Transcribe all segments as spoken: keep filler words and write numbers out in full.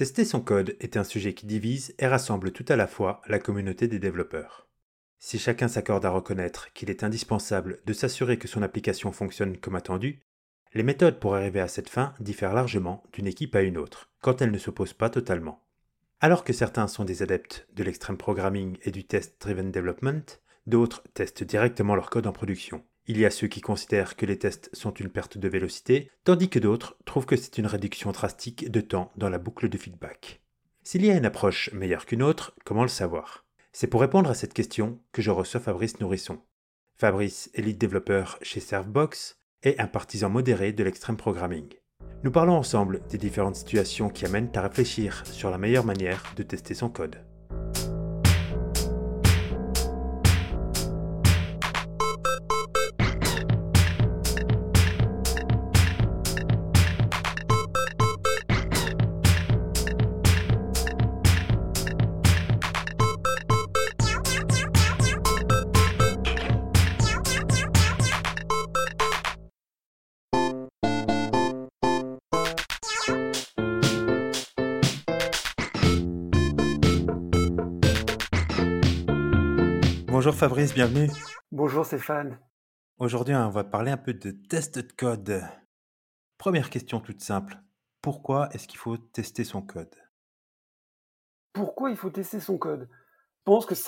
Tester son code est un sujet qui divise et rassemble tout à la fois la communauté des développeurs. Si chacun s'accorde à reconnaître qu'il est indispensable de s'assurer que son application fonctionne comme attendu, les méthodes pour arriver à cette fin diffèrent largement d'une équipe à une autre, quand elles ne s'opposent pas totalement. Alors que certains sont des adeptes de l'extreme programming et du test-driven development, d'autres testent directement leur code en production. Il y a ceux qui considèrent que les tests sont une perte de vélocité, tandis que d'autres trouvent que c'est une réduction drastique de temps dans la boucle de feedback. S'il y a une approche meilleure qu'une autre, comment le savoir ? C'est pour répondre à cette question que je reçois Fabrice Nourisson. Fabrice est lead développeur chez Servbox et un partisan modéré de l'extreme programming. Nous parlons ensemble des différentes situations qui amènent à réfléchir sur la meilleure manière de tester son code. Bonjour Fabrice, bienvenue. Bonjour Stéphane. Aujourd'hui, on va parler un peu de test de code. Première question toute simple. Pourquoi est-ce qu'il faut tester son code ? Pourquoi il faut tester son code ? Je pense que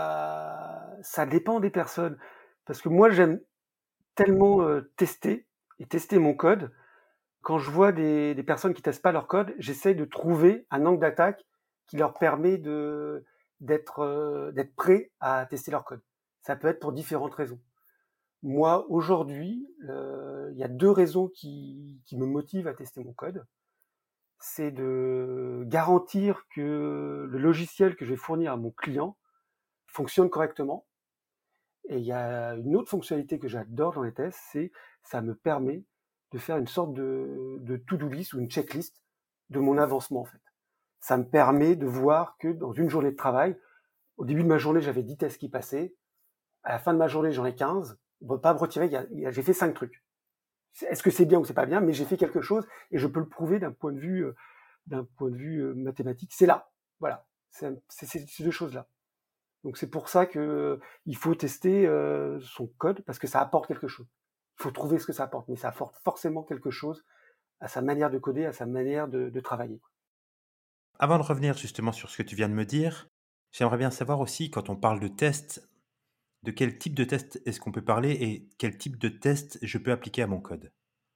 ça, ça dépend des personnes. Parce que moi, j'aime tellement euh, tester et tester mon code. Quand je vois des, des personnes qui testent pas leur code, j'essaye de trouver un angle d'attaque qui leur permet de, d'être, euh, d'être prêt à tester leur code. Ça peut être pour différentes raisons. Moi, aujourd'hui, euh, il y a deux raisons qui, qui me motivent à tester mon code. C'est de garantir que le logiciel que je vais fournir à mon client fonctionne correctement. Et il y a une autre fonctionnalité que j'adore dans les tests, c'est ça me permet de faire une sorte de, de to-do list ou une checklist de mon avancement en fait. Ça me permet de voir que dans une journée de travail, au début de ma journée, j'avais dix tests qui passaient. À la fin de ma journée, j'en ai quinze. On ne peut pas me retirer, il y a, il y a, j'ai fait cinq trucs. Est-ce que c'est bien ou c'est pas bien ? Mais j'ai fait quelque chose et je peux le prouver d'un point de vue euh, d'un point de vue euh, mathématique, c'est là. Voilà, c'est, c'est, c'est ces deux choses-là. Donc c'est pour ça que euh, il faut tester euh, son code parce que ça apporte quelque chose. Il faut trouver ce que ça apporte, mais ça apporte forcément quelque chose à sa manière de coder, à sa manière de, de travailler. Avant de revenir justement sur ce que tu viens de me dire, j'aimerais bien savoir aussi, quand on parle de test, de quel type de test est-ce qu'on peut parler et quel type de test je peux appliquer à mon code.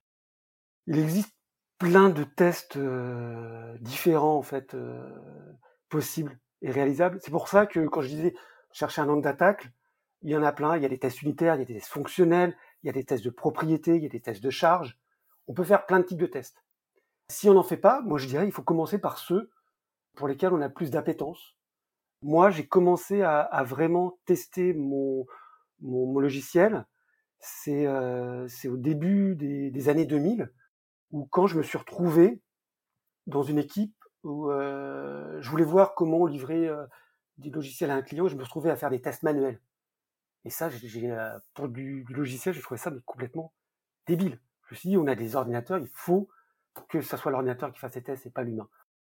Il existe plein de tests euh, différents en fait euh, possibles et réalisables. C'est pour ça que quand je disais chercher un angle d'attaque, il y en a plein. Il y a des tests unitaires, il y a des tests fonctionnels, il y a des tests de propriété, il y a des tests de charge. On peut faire plein de types de tests. Si on n'en fait pas, moi je dirais il faut commencer par ceux pour lesquels on a plus d'appétence. Moi, j'ai commencé à, à vraiment tester mon, mon, mon logiciel. C'est, euh, c'est au début des, des années deux mille, où quand je me suis retrouvé dans une équipe où euh, je voulais voir comment livrer euh, des logiciels à un client, je me retrouvais à faire des tests manuels. Et ça, j'ai, j'ai, euh, pour du, du logiciel, j'ai trouvé ça mais complètement débile. Je me suis dit, on a des ordinateurs, il faut que ça soit l'ordinateur qui fasse les tests et pas l'humain.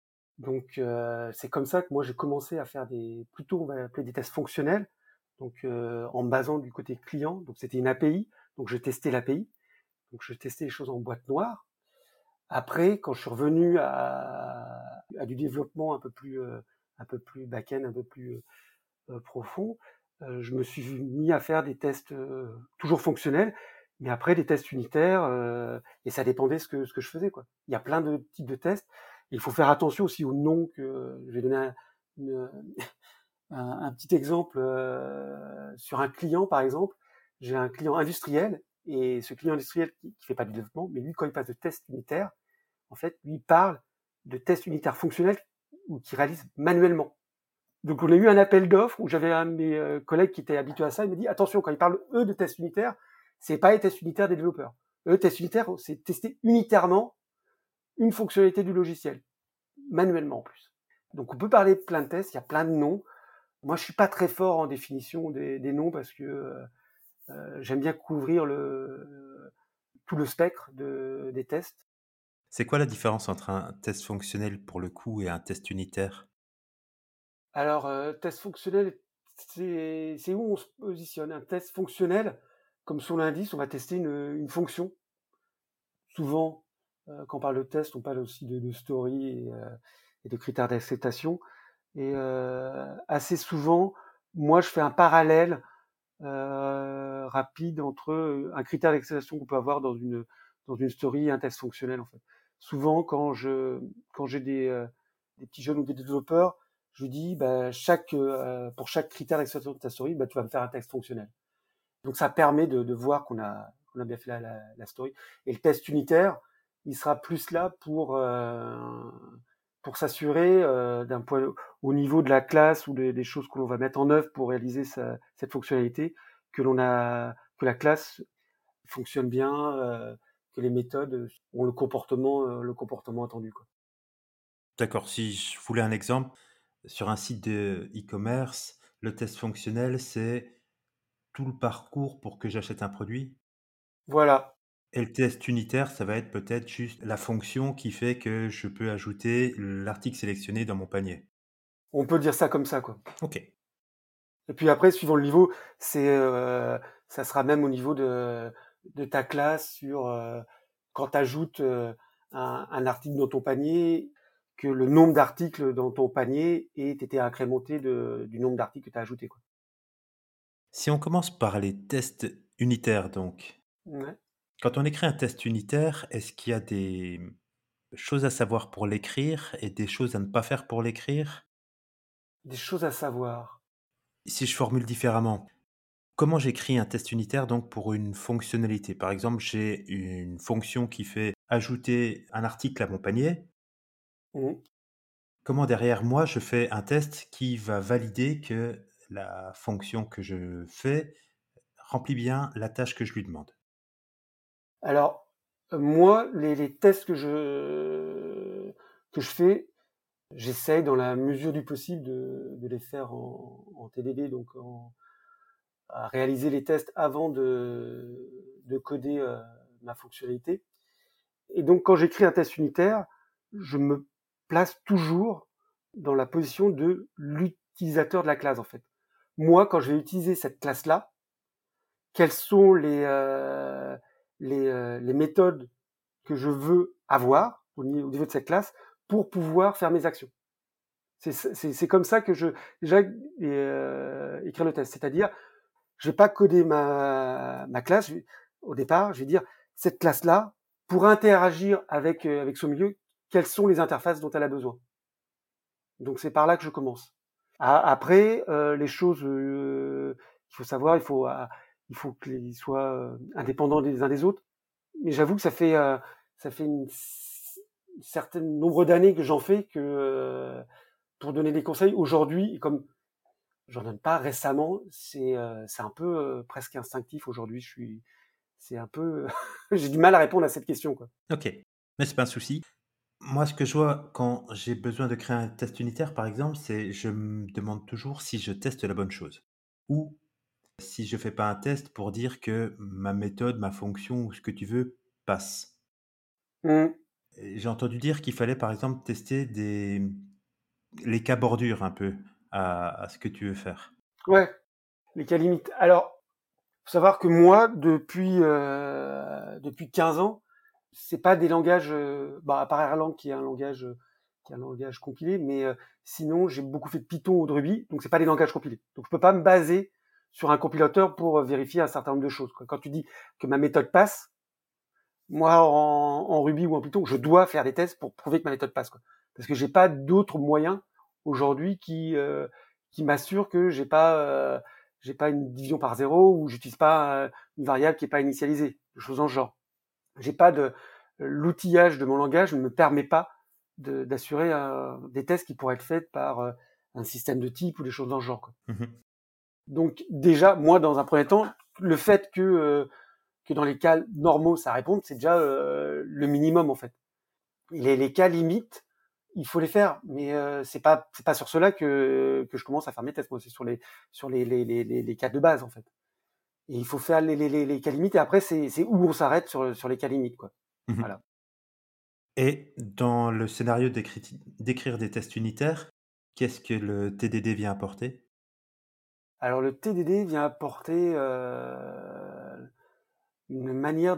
Donc euh, c'est comme ça que moi j'ai commencé à faire des, plutôt on va appeler des tests fonctionnels, donc euh, en me basant du côté client. Donc c'était une A P I, donc je testais l'A P I, donc je testais les choses en boîte noire. Après, quand je suis revenu à, à du développement un peu plus, euh, un peu plus back-end, un peu plus euh, profond, euh, je me suis mis à faire des tests euh, toujours fonctionnels, mais après des tests unitaires, euh, et ça dépendait ce que ce que je faisais, quoi. Il y a plein de types de tests. Et il faut faire attention aussi au nom que je vais donner un, une, un, un petit exemple euh, sur un client, par exemple. J'ai un client industriel, et ce client industriel qui, qui fait pas du développement, mais lui, quand il passe de tests unitaires, en fait, lui il parle de tests unitaires fonctionnels ou qui réalise manuellement. Donc on a eu un appel d'offres où j'avais un de mes euh, collègues qui était habitué à ça, il me dit attention, quand ils parlent eux de tests unitaires, c'est pas les tests unitaires des développeurs. Eux, tests unitaires, c'est tester unitairement une fonctionnalité du logiciel, manuellement en plus. Donc on peut parler de plein de tests, il y a plein de noms. Moi je suis pas très fort en définition des, des noms parce que euh, j'aime bien couvrir le, tout le spectre de, des tests. C'est quoi la différence entre un test fonctionnel pour le coup et un test unitaire? Alors, heu, test fonctionnel, c'est c'est où on se positionne. Un test fonctionnel, comme son l'indice, on va tester une, une fonction. Souvent, heu, quand on parle de test, on parle aussi de de story et heu et de critères d'acceptation et heu, assez souvent, moi, je fais un parallèle, heu, rapide entre, heu, un critère d'acceptation qu'on peut avoir dans une dans une story et un test fonctionnel, en fait. Souvent, quand je quand j'ai des, heu, des petits jeunes ou des développeurs, je dis: «Bah, chaque, heu, pour chaque critère d'acceptation de ta story, bah, tu vas me faire un test fonctionnel». Donc ça permet de de voir qu'on a qu'on a bien fait la la la story et le test unitaire, il sera plus là pour, heu, pour s'assurer, heu, d'un point au niveau de la classe ou des des choses que l'on va mettre en œuvre pour réaliser ce cette fonctionnalité, que l'on a que la classe fonctionne bien, heu, que les méthodes, ont le comportement, heu, le comportement attendu, quoi. D'accord, si je voulais un exemple, sur un site de e-commerce, le test fonctionnel, c'est tout le parcours pour que j'achète un produit? Voilà, Et le test unitaire, ça va être peut-être juste la fonction qui fait que je peux ajouter l'article sélectionné dans mon panier. on peut dire ça comme ça, quoi. OK. Et puis après, suivant le niveau, c'est, heu, ça sera même au niveau de de ta classe sur, heu, quand tu ajoutes, heu, un un article dans ton panier, que le nombre d'articles dans ton panier ait été incrémenté de du nombre d'articles que tu as ajoutés, quoi. Si on commence par les tests unitaires donc, Ouais. quand on écrit un test unitaire, est-ce qu'il y a des choses à savoir pour l'écrire et des choses à ne pas faire pour l'écrire? Des choses à savoir. Si je formule différemment, comment j'écris un test unitaire donc pour une fonctionnalité? Par exemple, j'ai une fonction qui fait ajouter un article à mon panier. Mmh. Comment derrière moi je fais un test qui va valider que la fonction que je fais remplit bien la tâche que je lui demande? Alors, heu, moi, les les tests que je que je fais, j'essaye dans la mesure du possible de de les faire en en T D D, donc en à réaliser les tests avant de de coder, heu, ma fonctionnalité et donc quand j'écris un test unitaire, je me place toujours dans la position de l'utilisateur de la classe, en fait. Moi, quand je vais utiliser cette classe-là, quelles sont les, heu, les, heu, les méthodes que je veux avoir au ni au niveau de cette classe pour pouvoir faire mes actions? C'est c'est c'est comme ça que je déjà, heu, écrire le test. C'est-à-dire, je vais pas coder ma ma classe, je vais au départ, je vais dire: «Cette classe-là, pour interagir avec, heu, avec son milieu, quelles sont les interfaces dont elle a besoin?» Donc c'est par là que je commence. A après, heu, les choses, heu, qu'il faut savoir, il faut, a il faut qu'ils soient, heu, indépendants les uns des autres. Mais j'avoue que ça fait, heu, ça fait une c certaine nombre d'années que j'en fais que, heu, pour donner des conseils aujourd'hui, comme j'en donne pas récemment, c'est, heu, c'est un peu, heu, presque instinctif aujourd'hui. Je suis c'est un peu j'ai du mal à répondre à cette question, quoi. OK, mais c'est pas un souci. Moi, ce que je vois quand j'ai besoin de créer un test unitaire, par exemple, c'est je me demande toujours si je teste la bonne chose ou si je fais pas un test pour dire que ma méthode, ma fonction ou ce que tu veux passe. Mmh. Et j'ai entendu dire qu'il fallait, par exemple, tester des les cas bordures un peu à à ce que tu veux faire. Ouais, les cas limites. Alors, faut savoir que moi, depuis, heu, depuis quinze ans, c'est pas des langages, heu, bah, à part Erlang qui est un langage, heu, qui est un langage compilé, mais, heu, sinon j'ai beaucoup fait de Python ou de Ruby, donc c'est pas des langages compilés. Donc je peux pas me baser sur un compilateur pour, heu, vérifier un certain nombre de choses, quoi. Quand tu dis que ma méthode passe, moi en en Ruby ou en Python, je dois faire des tests pour prouver que ma méthode passe, quoi. Parce que j'ai pas d'autres moyens aujourd'hui qui, heu, qui m'assurent que j'ai pas, heu, j'ai pas une division par zéro ou j'utilise pas, heu, une variable qui est pas initialisée, des choses dans ce genre. J'ai pas de l'outillage de mon langage ne me permet pas de d'assurer, heu, des tests qui pourraient être faits par, heu, un système de type ou des choses dans ce genre, quoi. Mmh. Donc déjà, moi, dans un premier temps, le fait que, heu, que dans les cas normaux, ça réponde, c'est déjà, heu, le minimum, en fait. Les les cas limites, il faut les faire, mais, heu, c'est pas c'est pas sur cela que que je commence à faire mes tests, moi, c'est sur les sur les les les les les cas de base, en fait. Et il faut faire les les les les cas limites et après c'est c'est où on s'arrête sur, sur les cas limites, quoi. Mmh. Voilà. Et dans le scénario d'écrit d'écrire des tests unitaires, qu'est-ce que le T D D vient apporter? Alors le T D D vient apporter, heu, une manière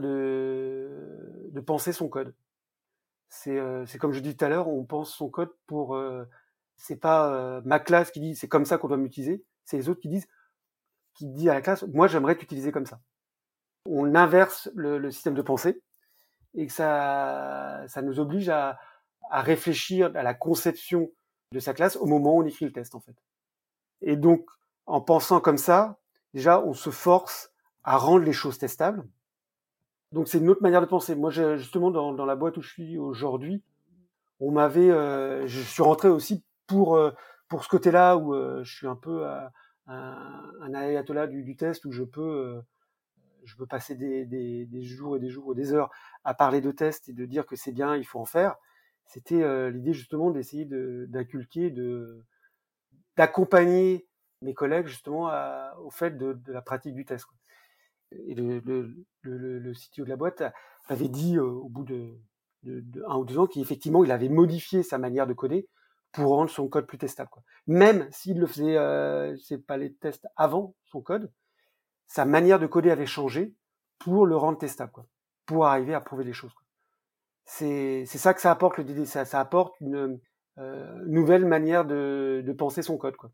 de de penser son code. C'est, heu, c'est comme je dis tout à l'heure, on pense son code pour, heu, c'est pas, heu, ma classe qui dit: «C'est comme ça qu'on doit m'utiliser», c'est les autres qui disent qui dit à la classe: «Moi j'aimerais t'utiliser comme ça». On inverse le le système de pensée et que ça ça nous oblige à à réfléchir à la conception de sa classe au moment où on écrit le test, en fait. Et donc, en pensant comme ça, déjà, on se force à rendre les choses testables. Donc, c'est une autre manière de penser. Moi, je, justement, dans, dans la boîte où je suis aujourd'hui, on m'avait, euh, je suis rentré aussi pour euh, pour ce côté-là où euh, je suis un peu euh, un, un ayatollah du, du test où je peux euh, je peux passer des, des, des jours et des jours ou des heures à parler de tests et de dire que c'est bien, il faut en faire. C'était euh, l'idée justement d'essayer de, d'inculquer, de d'accompagner mes collègues justement à, au fait de, de la pratique du test. Quoi. Et le, le, le, le C T O de la boîte avait dit euh, au bout de, de, de un ou deux ans qu'effectivement il avait modifié sa manière de coder pour rendre son code plus testable. Quoi. Même s'il le faisait, euh, c'est pas les tests avant son code, sa manière de coder avait changé pour le rendre testable, quoi, pour arriver à prouver les choses. Quoi. C'est, c'est ça que ça apporte le D D, ça, ça apporte une euh, nouvelle manière de, de penser son code. Quoi.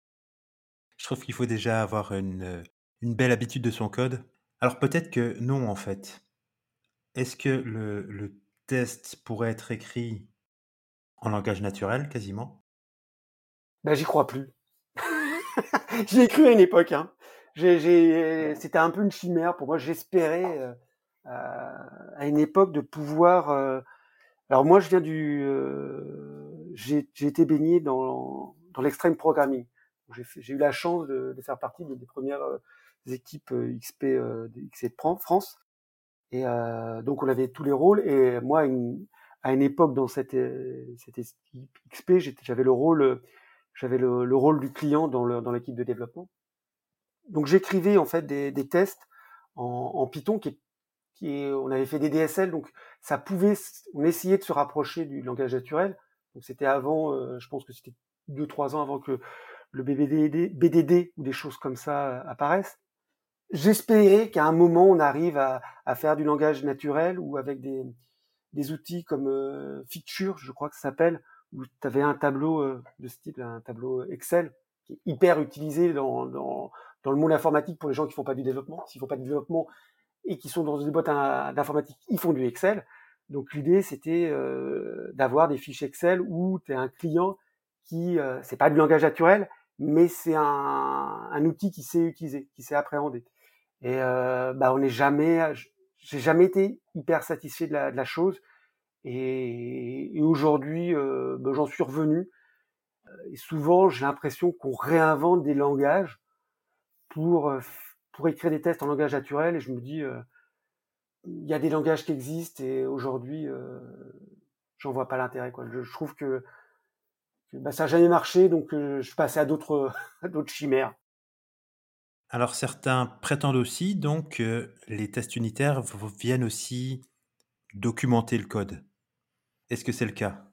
Je trouve qu'il faut déjà avoir une, heu, une belle habitude de son code. Alors peut-être que non, en fait. Est-ce que le le test pourrait être écrit en langage naturel, quasiment? Ben, j'y crois plus. J'y ai cru à une époque. Hein. J'ai, j'ai, c'était un peu une chimère pour moi. J'espérais euh, à une époque de pouvoir. Euh... Alors moi, je viens du. Euh... J'ai, j'ai été baigné dans, dans l'extreme programming. J'ai, fait, j'ai eu la chance de, de faire partie des, des premières euh, équipes euh, X P euh, de X P de France. Et euh, donc on avait tous les rôles. Et moi, une, à une époque dans cette, cette équipe X P, j'avais le rôle, j'avais le, le rôle du client dans, le, dans l'équipe de développement. Donc j'écrivais en fait des, des tests en, en Python qui, qui est, on avait fait des D S L, donc ça pouvait, on essayait de se rapprocher du langage naturel. Donc c'était avant, euh, je pense que c'était deux trois ans avant que le B D D, B D D ou des choses comme ça apparaissent. J'espérais qu'à un moment on arrive à, à faire du langage naturel ou avec des, des outils comme euh, Feature, je crois que ça s'appelle, où tu avais un tableau euh, de ce type, un tableau Excel, qui est hyper utilisé dans, dans, dans le monde informatique pour les gens qui font pas du développement. S'ils font pas du développement et qui sont dans des boîtes d'informatique, ils font du Excel. Donc l'idée, c'était euh, d'avoir des fiches Excel où tu es un client qui, euh, c'est pas du langage naturel, mais c'est un, un outil qui sait utiliser, qui sait appréhender. Et euh, bah on n'est jamais, j'ai jamais été hyper satisfait de la, de la chose. Et, et aujourd'hui, euh, ben, j'en suis revenu. Et souvent, j'ai l'impression qu'on réinvente des langages pour euh, pour écrire des tests en langage naturel. Et je me dis, euh, il y a des langages qui existent et aujourd'hui, euh, j'en vois pas l'intérêt. Quoi. Je, je trouve que, que bah, ça n'a jamais marché, donc euh, je suis passé à d'autres à d'autres chimères. Alors certains prétendent aussi donc que les tests unitaires v viennent aussi documenter le code. Est-ce que c'est le cas?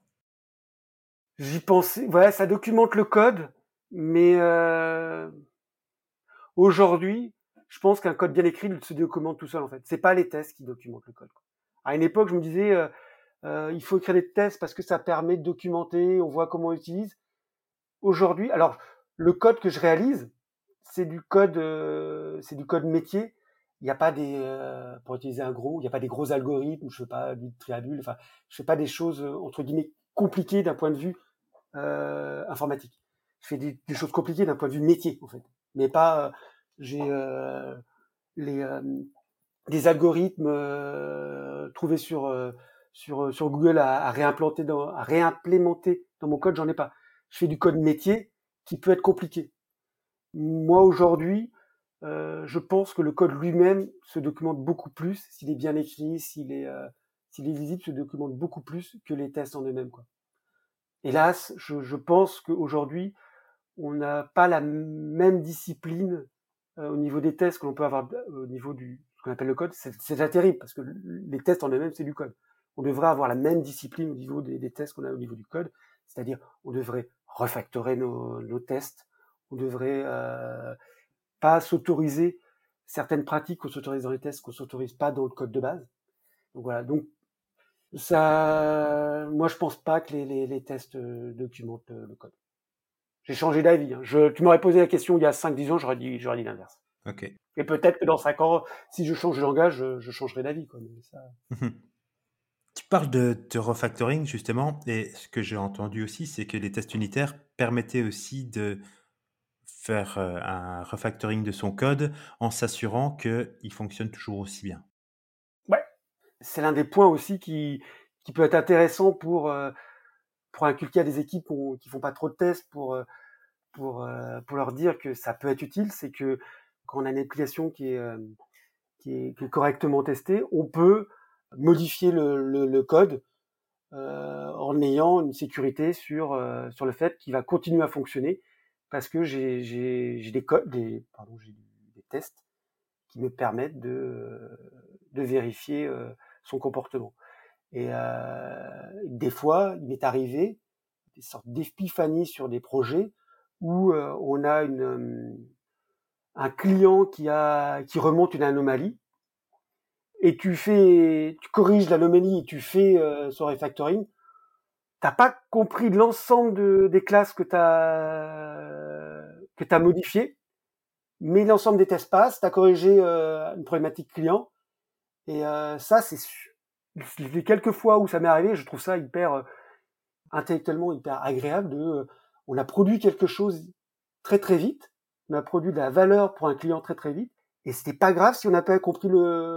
J'y pensais. Ouais, ça documente le code, mais euh, aujourd'hui, je pense qu'un code bien écrit il se documente tout seul en fait. C'est pas les tests qui documentent le code. Quoi. À une époque, je me disais, euh, euh, il faut écrire des tests parce que ça permet de documenter, on voit comment on utilise. Aujourd'hui, alors le code que je réalise, c'est du code, euh, c'est du code métier. Il n'y a pas des, euh, pour utiliser un gros, il n'y a pas des gros algorithmes. Je fais pas du triabule. Enfin, je fais pas des choses euh, entre guillemets compliquées d'un point de vue euh, informatique. Je fais des, des choses compliquées d'un point de vue métier en fait, mais pas. Euh, j'ai euh, les euh, des algorithmes euh, trouvés sur euh, sur sur Google à, à réimplanter dans à réimplémenter dans mon code, j'en ai pas. Je fais du code métier qui peut être compliqué. Moi aujourd'hui, euh, je pense que le code lui-même se documente beaucoup plus s'il est bien écrit, s'il est euh, s'il est lisible, se documente beaucoup plus que les tests en eux-mêmes quoi. Hélas, je, je pense qu'aujourd'hui, on n'a pas la même discipline euh, au niveau des tests que l'on peut avoir euh, au niveau du ce qu'on appelle le code. C'est, c'est déjà terrible parce que les tests en eux-mêmes, c'est du code. on devrait avoir la même discipline au niveau des, des tests qu'on a au niveau du code, c'est-à-dire on devrait refactorer nos, nos tests, on devrait euh, pas s'autoriser certaines pratiques qu'on s'autorise dans les tests qu'on s'autorise pas dans le code de base. Donc voilà, donc ça, moi je pense pas que les, les, les tests euh, documentent le, le code. J'ai changé d'avis. Hein. Je, tu m'aurais posé la question il y a cinq dix ans, j'aurais dit, j'aurais dit l'inverse. Ok. Et peut-être que dans cinq ans, si je change de langage, je, je changerai d'avis. Quoi. Mais ça... Tu parles de, de refactoring, justement, et ce que j'ai entendu aussi, c'est que les tests unitaires permettaient aussi de faire euh, un refactoring de son code en s'assurant qu'il fonctionne toujours aussi bien. Ouais, c'est l'un des points aussi qui, qui peut être intéressant pour, euh, pour inculquer à des équipes qui font pas trop de tests, pour, euh, pour, euh, pour leur dire que ça peut être utile, c'est que quand on a une application qui est, euh, qui est, qui est correctement testée, on peut modifier le, le, le code euh, en ayant une sécurité sur, euh, sur le fait qu'il va continuer à fonctionner parce que j'ai, j'ai, j'ai des codes, des, pardon, j'ai des tests qui me permettent de, de vérifier euh, son comportement. Et euh, des fois, il m'est arrivé des sortes d'épiphanies sur des projets où euh, on a une, euh, un client qui, a, qui remonte une anomalie et tu fais, tu corriges l'anomalie et tu fais euh, son refactoring. T'as pas compris l'ensemble de, des classes que t'as que t'as modifiées, mais l'ensemble des tests passent. T'as corrigé euh, une problématique client et euh, ça c'est les quelques fois où ça m'est arrivé, je trouve ça hyper euh, intellectuellement hyper agréable. De, euh, on a produit quelque chose très très vite, on a produit de la valeur pour un client très très vite, et c'était pas grave si on n'a pas compris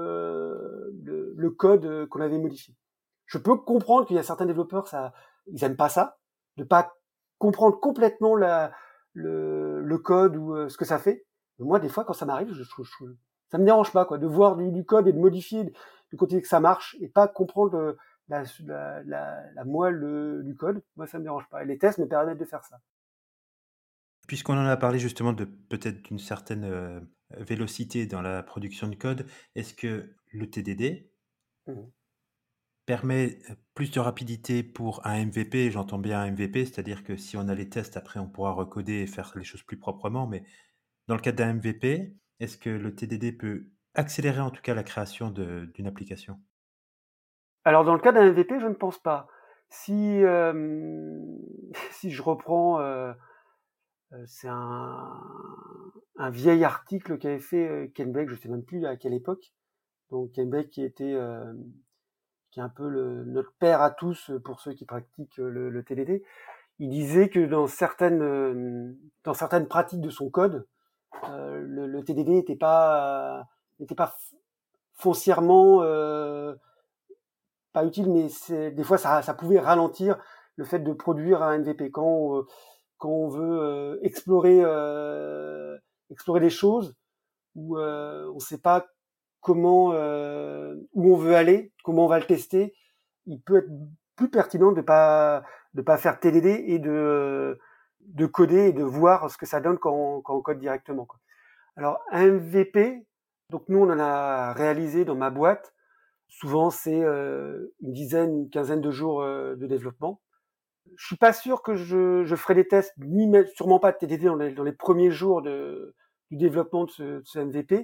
le, le le code qu'on avait modifié. Je peux comprendre qu'il y a certains développeurs, ça, ils aiment pas ça, de pas comprendre complètement la, le, le code ou euh, ce que ça fait. Mais moi, des fois, quand ça m'arrive, je, je, je, ça me dérange pas, quoi, de voir du, du code et de modifier, de continuer que ça marche et pas comprendre le, la, la, la, la moelle le, du code. Moi, ça me dérange pas. Et les tests me permettent de faire ça. Puisqu'on en a parlé justement de peut-être d'une certaine euh, vélocité dans la production de code, est-ce que le T D D Mmh. permet plus de rapidité pour un M V P? J'entends bien un M V P, c'est-à-dire que si on a les tests, après on pourra recoder et faire les choses plus proprement, mais dans le cadre d'un M V P, est-ce que le T D D peut accélérer en tout cas la création de, d'une application? Alors, dans le cas d'un M V P, je ne pense pas. Si, euh, si je reprends, euh, c'est un, un vieil article qu'avait fait Ken Beck, je ne sais même plus à quelle époque. Donc Ken Beck qui était euh, qui est un peu le, notre père à tous pour ceux qui pratiquent le, le T D D. Il disait que dans certaines euh, dans certaines pratiques de son code, euh, le, le T D D n'était pas n'était pas foncièrement euh, pas utile, mais c'est, des fois ça, ça pouvait ralentir le fait de produire un M V P quand on, quand on veut euh, explorer euh, explorer des choses où euh, on ne sait pas comment euh, où on veut aller, comment on va le tester. Il peut être plus pertinent de pas de pas faire T D D et de de coder et de voir ce que ça donne quand on, quand on code directement, quoi. Alors un M V P, donc nous on en a réalisé dans ma boîte. Souvent c'est euh, une dizaine, une quinzaine de jours euh, de développement. Je suis pas sûr que je, je ferai des tests, ni même, sûrement pas de T D D dans les, dans les premiers jours de, du développement de ce, de ce M V P,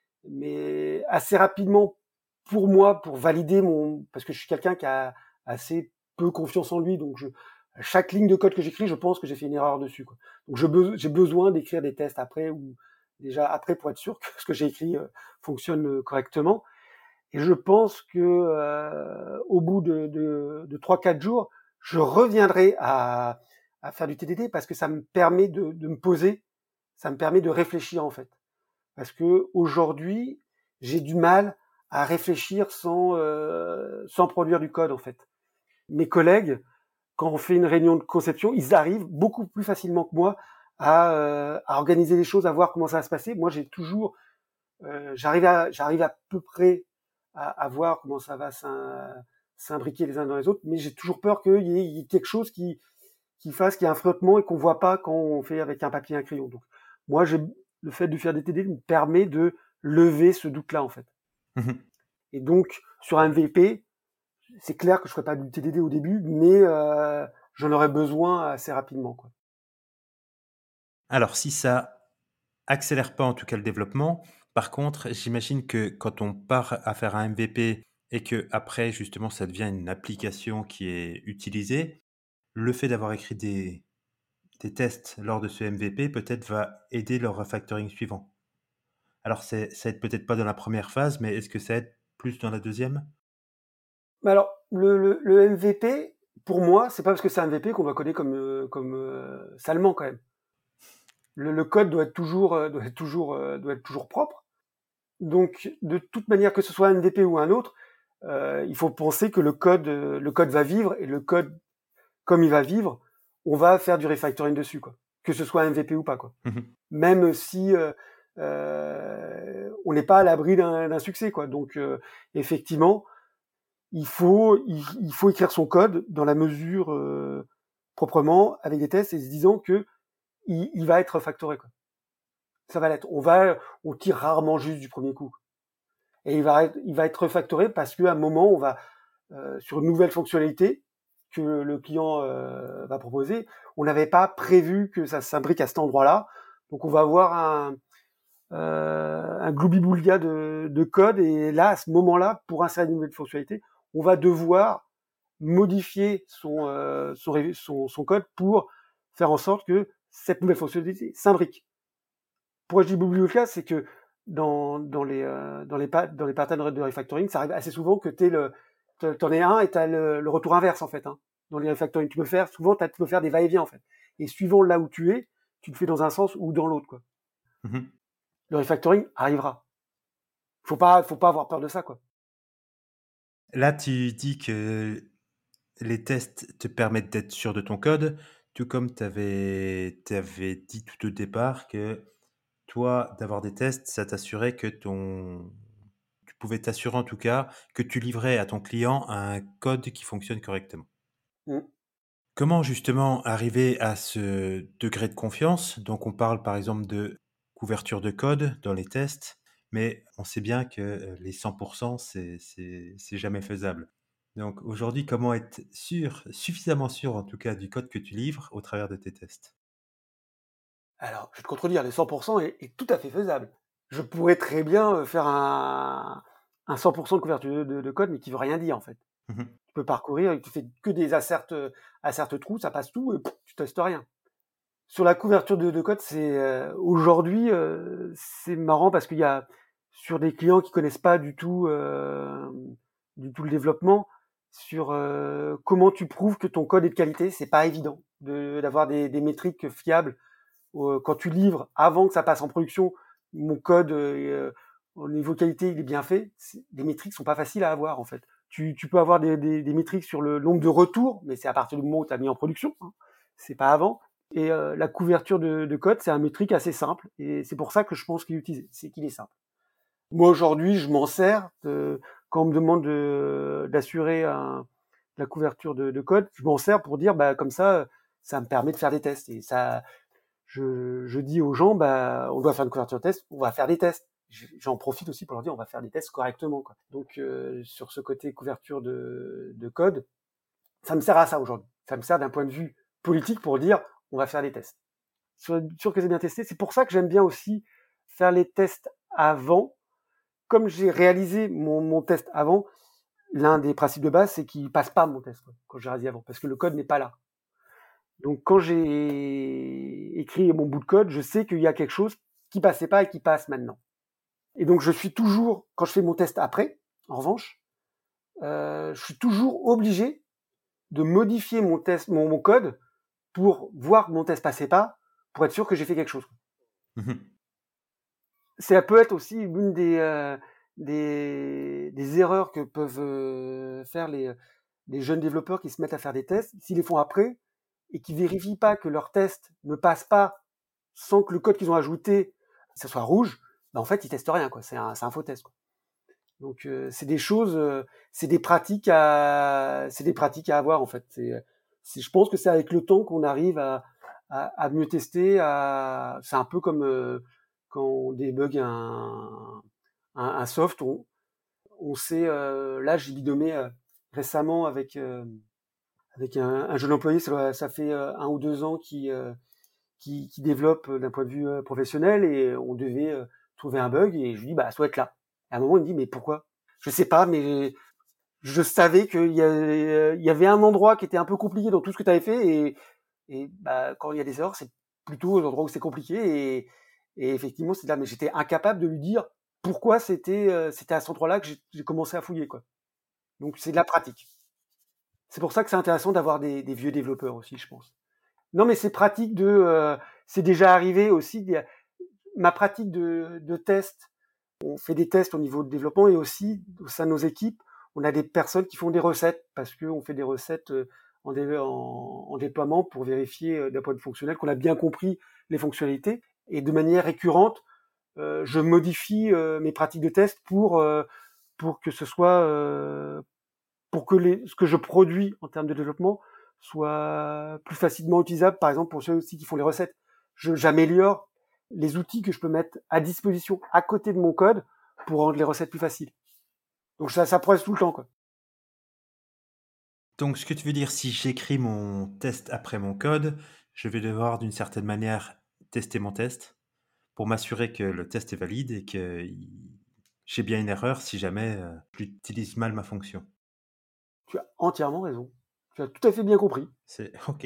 mais assez rapidement pour moi, pour valider mon, parce que je suis quelqu'un qui a assez peu confiance en lui, donc je, chaque ligne de code que j'écris, je pense que j'ai fait une erreur dessus, quoi. Donc je be- j'ai besoin d'écrire des tests après ou déjà après pour être sûr que ce que j'ai écrit euh, fonctionne euh, correctement. Et je pense que euh, au bout de, de, de trois quatre jours, je reviendrai à, à faire du T D D parce que ça me permet de, de me poser, ça me permet de réfléchir en fait. Parce que aujourd'hui, j'ai du mal à réfléchir sans euh, sans produire du code en fait. Mes collègues, quand on fait une réunion de conception, ils arrivent beaucoup plus facilement que moi à, euh, à organiser les choses, à voir comment ça va se passer. Moi, j'ai toujours, euh, j'arrive à j'arrive à peu près à, à voir comment ça va s'im- s'imbriquer les uns dans les autres, mais j'ai toujours peur qu'il y ait, il y ait quelque chose qui qui fasse qu'il y a un flottement et qu'on voit pas quand on fait avec un papier et un crayon. Donc, moi, j'ai, le fait de faire des T D me permet de lever ce doute-là, en fait. Mhm. Et donc, sur un M V P, c'est clair que je ferai pas du T D D au début, mais euh, j'en aurai besoin assez rapidement, quoi. Alors, si ça accélère pas en tout cas le développement, par contre, j'imagine que quand on part à faire un M V P et que après justement ça devient une application qui est utilisée, le fait d'avoir écrit des, des tests lors de ce M V P peut-être va aider leur refactoring suivant. Alors, c'est, ça aide peut-être pas dans la première phase, mais est-ce que ça aide plus dans la deuxième? Mais alors, le, le, le M V P, pour moi, c'est pas parce que c'est un M V P qu'on doit coder comme, euh, comme euh, salement quand même. Le, le code doit être toujours, euh, doit être toujours, euh, doit être toujours propre. Donc, de toute manière, que ce soit un M V P ou un autre, euh, il faut penser que le code, euh, le code va vivre et le code, comme il va vivre, on va faire du refactoring dessus, quoi. Que ce soit un M V P ou pas, quoi. Mhm. Même si euh, euh, on n'est pas à l'abri d'un, d'un succès, quoi. Donc, euh, effectivement, il faut, il, il faut écrire son code dans la mesure euh, proprement avec des tests et se disant que il, il va être refactoré, quoi. Ça va l'être. On va, on tire rarement juste du premier coup. Et il va être, il va être refactoré parce qu'à un moment, on va euh, sur une nouvelle fonctionnalité que le client euh, va proposer, on n'avait pas prévu que ça s'imbrique à cet endroit-là. Donc on va avoir un, euh, un gloubi-boulga de, de code et là, à ce moment-là, pour insérer une nouvelle fonctionnalité, on va devoir modifier son, euh, son, son, son code pour faire en sorte que cette nouvelle fonctionnalité s'imbrique. Pourquoi je dis gloubi-boulga, c'est que dans, dans les, euh, dans les, dans les patterns de refactoring, ça arrive assez souvent que t'es le, t'en es un et t'as le, le retour inverse, en fait, hein. Dans les refactoring, tu peux faire, souvent, tu peux faire des va-et-vient, en fait. Et suivant là où tu es, tu le fais dans un sens ou dans l'autre, quoi. Mhm. Le refactoring arrivera. Faut pas, faut pas avoir peur de ça, quoi. Là, tu dis que les tests te permettent d'être sûr de ton code, tout comme tu avais dit tout au départ que toi, d'avoir des tests, ça t'assurait que ton... Tu pouvais t'assurer en tout cas que tu livrais à ton client un code qui fonctionne correctement. Mm. Comment justement arriver à ce degré de confiance? Donc on parle par exemple de couverture de code dans les tests, mais on sait bien que euh, les cent pour cent, c'est c'est- c'est jamais faisable. Donc aujourd'hui, comment être sûr, suffisamment sûr en tout cas du code que tu livres au travers de tes tests? Alors, je vais te contredire, les cent pour cent est, est tout à fait faisable. Je pourrais très bien euh, faire un, un cent pour cent de couverture de, de, de code, mais qui veut rien dire, en fait. Mhm. Tu peux parcourir, tu fais que des asserts, asserts trous, ça passe tout, et pff, tu testes rien. Sur la couverture de, de code, c'est euh, aujourd'hui, euh, c'est marrant parce qu'il y a sur des clients qui connaissent pas du tout, euh, du tout le développement, sur euh, comment tu prouves que ton code est de qualité, c'est pas évident de, d'avoir des, des métriques fiables. Euh, quand tu livres avant que ça passe en production, mon code euh, au niveau qualité, il est bien fait. C'est, les métriques sont pas faciles à avoir en fait. Tu, tu peux avoir des, des, des métriques sur le nombre de retours, mais c'est à partir du moment où tu as mis en production, hein. C'est pas avant. Et euh, la couverture de, de code, c'est un métrique assez simple, et c'est pour ça que je pense qu'il est utilisé, c'est qu'il est simple. Moi aujourd'hui, je m'en sers de, quand on me demande de, d'assurer un, la couverture de, de code, je m'en sers pour dire, bah comme ça, ça me permet de faire des tests. Et ça, je, je dis aux gens, bah on doit faire une couverture de test, on va faire des tests. J'en profite aussi pour leur dire, on va faire des tests correctement, quoi. Donc euh, sur ce côté couverture de, de code, ça me sert à ça aujourd'hui. Ça me sert d'un point de vue politique pour dire, on va faire des tests. Sûr, sûr que c'est bien testé. C'est pour ça que j'aime bien aussi faire les tests avant. Comme j'ai réalisé mon, mon test avant, l'un des principes de base, c'est qu'il passe pas mon test, quoi, quand j'ai réalisé avant, parce que le code n'est pas là. Donc quand j'ai écrit mon bout de code, je sais qu'il y a quelque chose qui passait pas et qui passe maintenant. Et donc je suis toujours, quand je fais mon test après, en revanche, euh, je suis toujours obligé de modifier mon test, mon, mon code pour voir que mon test passait pas, pour être sûr que j'ai fait quelque chose. Mhm. Ça peut être aussi l'une des, euh, des, des erreurs que peuvent euh, faire les, les jeunes développeurs qui se mettent à faire des tests. S'ils les font après et qui vérifient pas que leur test ne passe pas sans que le code qu'ils ont ajouté, ça soit rouge, ben en fait, ils testent rien, quoi. C'est un, c'est un faux test, quoi. Donc, euh, c'est des choses, euh, c'est des pratiques à, c'est des pratiques à avoir, en fait. C'est, c'est, je pense que c'est avec le temps qu'on arrive à, à, à mieux tester. À, c'est un peu comme euh, quand on débug un, un, un soft, on, on sait, euh, là, j'ai bidonné euh, récemment avec, euh, avec un, un jeune employé, ça, doit- ça fait euh, un ou deux ans qui, euh, qui, qui développe euh, d'un point de vue euh, professionnel et on devait euh, trouver un bug et je lui dis bah ça doit être là. Et à un moment il me dit mais pourquoi? Je sais pas, mais je savais qu'il y avait, il y avait un endroit qui était un peu compliqué dans tout ce que tu avais fait et, et bah, quand il y a des erreurs, c'est plutôt l'endroit où c'est compliqué et, et effectivement c'est là. Mais j'étais incapable de lui dire pourquoi c'était euh, c'était à cet endroit-là que j'ai, j'ai commencé à fouiller quoi. Donc c'est de la pratique. C'est pour ça que c'est intéressant d'avoir des, des vieux développeurs aussi, je pense. Non, mais c'est pratique de, euh, c'est déjà arrivé aussi. des- Ma pratique de, de test, on fait des tests au niveau de développement et aussi au sein de nos équipes, on a des personnes qui font des recettes parce qu'on fait des recettes euh, en, dé- en, en déploiement pour vérifier euh, d'un point de vue fonctionnel qu'on a bien compris les fonctionnalités et de manière récurrente, euh, je modifie euh, mes pratiques de test pour euh, pour que ce soit euh, pour que les, ce que je produis en termes de développement soit plus facilement utilisable, par exemple pour ceux aussi qui font les recettes. Je, j'améliore les outils que je peux mettre à disposition à côté de mon code pour rendre les recettes plus faciles. Donc ça, ça progresse tout le temps, quoi. Donc, ce que tu veux dire, si j'écris mon test après mon code, je vais devoir d'une certaine manière tester mon test pour m'assurer que le test est valide et que il- j'ai bien une erreur si jamais euh, j'utilise mal ma fonction. Tu as entièrement raison. Tu as tout à fait bien compris. C'est OK.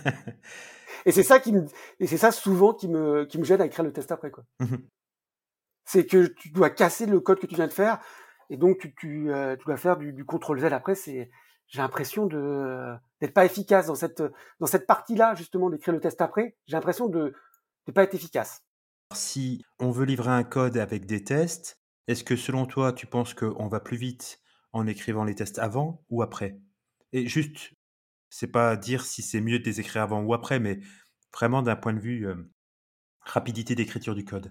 Et c'est ça qui me, et c'est ça souvent qui me, qui me gêne à écrire le test après, quoi. Mhm. C'est que tu dois casser le code que tu viens de faire, et donc tu, tu, euh, tu dois faire du, du contrôle Z après. C'est, j'ai l'impression de d'être pas efficace dans cette dans cette partie-là justement d'écrire le test après. J'ai l'impression de de pas être efficace. Si on veut livrer un code avec des tests, est-ce que selon toi, tu penses qu'on va plus vite en écrivant les tests avant ou après? Et juste, c'est pas dire si c'est mieux de les écrire avant ou après, mais vraiment d'un point de vue euh, rapidité d'écriture du code.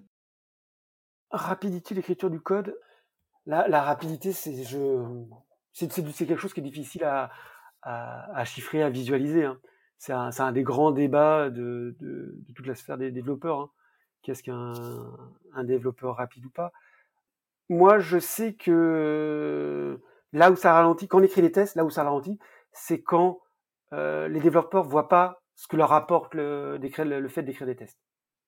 Rapidité d'écriture du code. La, la rapidité, c'est je c'est, c'est, c'est quelque chose qui est difficile à à, à chiffrer, à visualiser. Hein. C'est un, c'est un des grands débats de, de, de toute la sphère des développeurs. Hein. Qu'est-ce qu'un un développeur rapide ou pas? Moi, je sais que là où ça ralentit, quand on écrit les tests, là où ça ralentit, c'est quand euh, les développeurs voient pas ce que leur apporte le, d'écrire, le, le fait d'écrire des tests.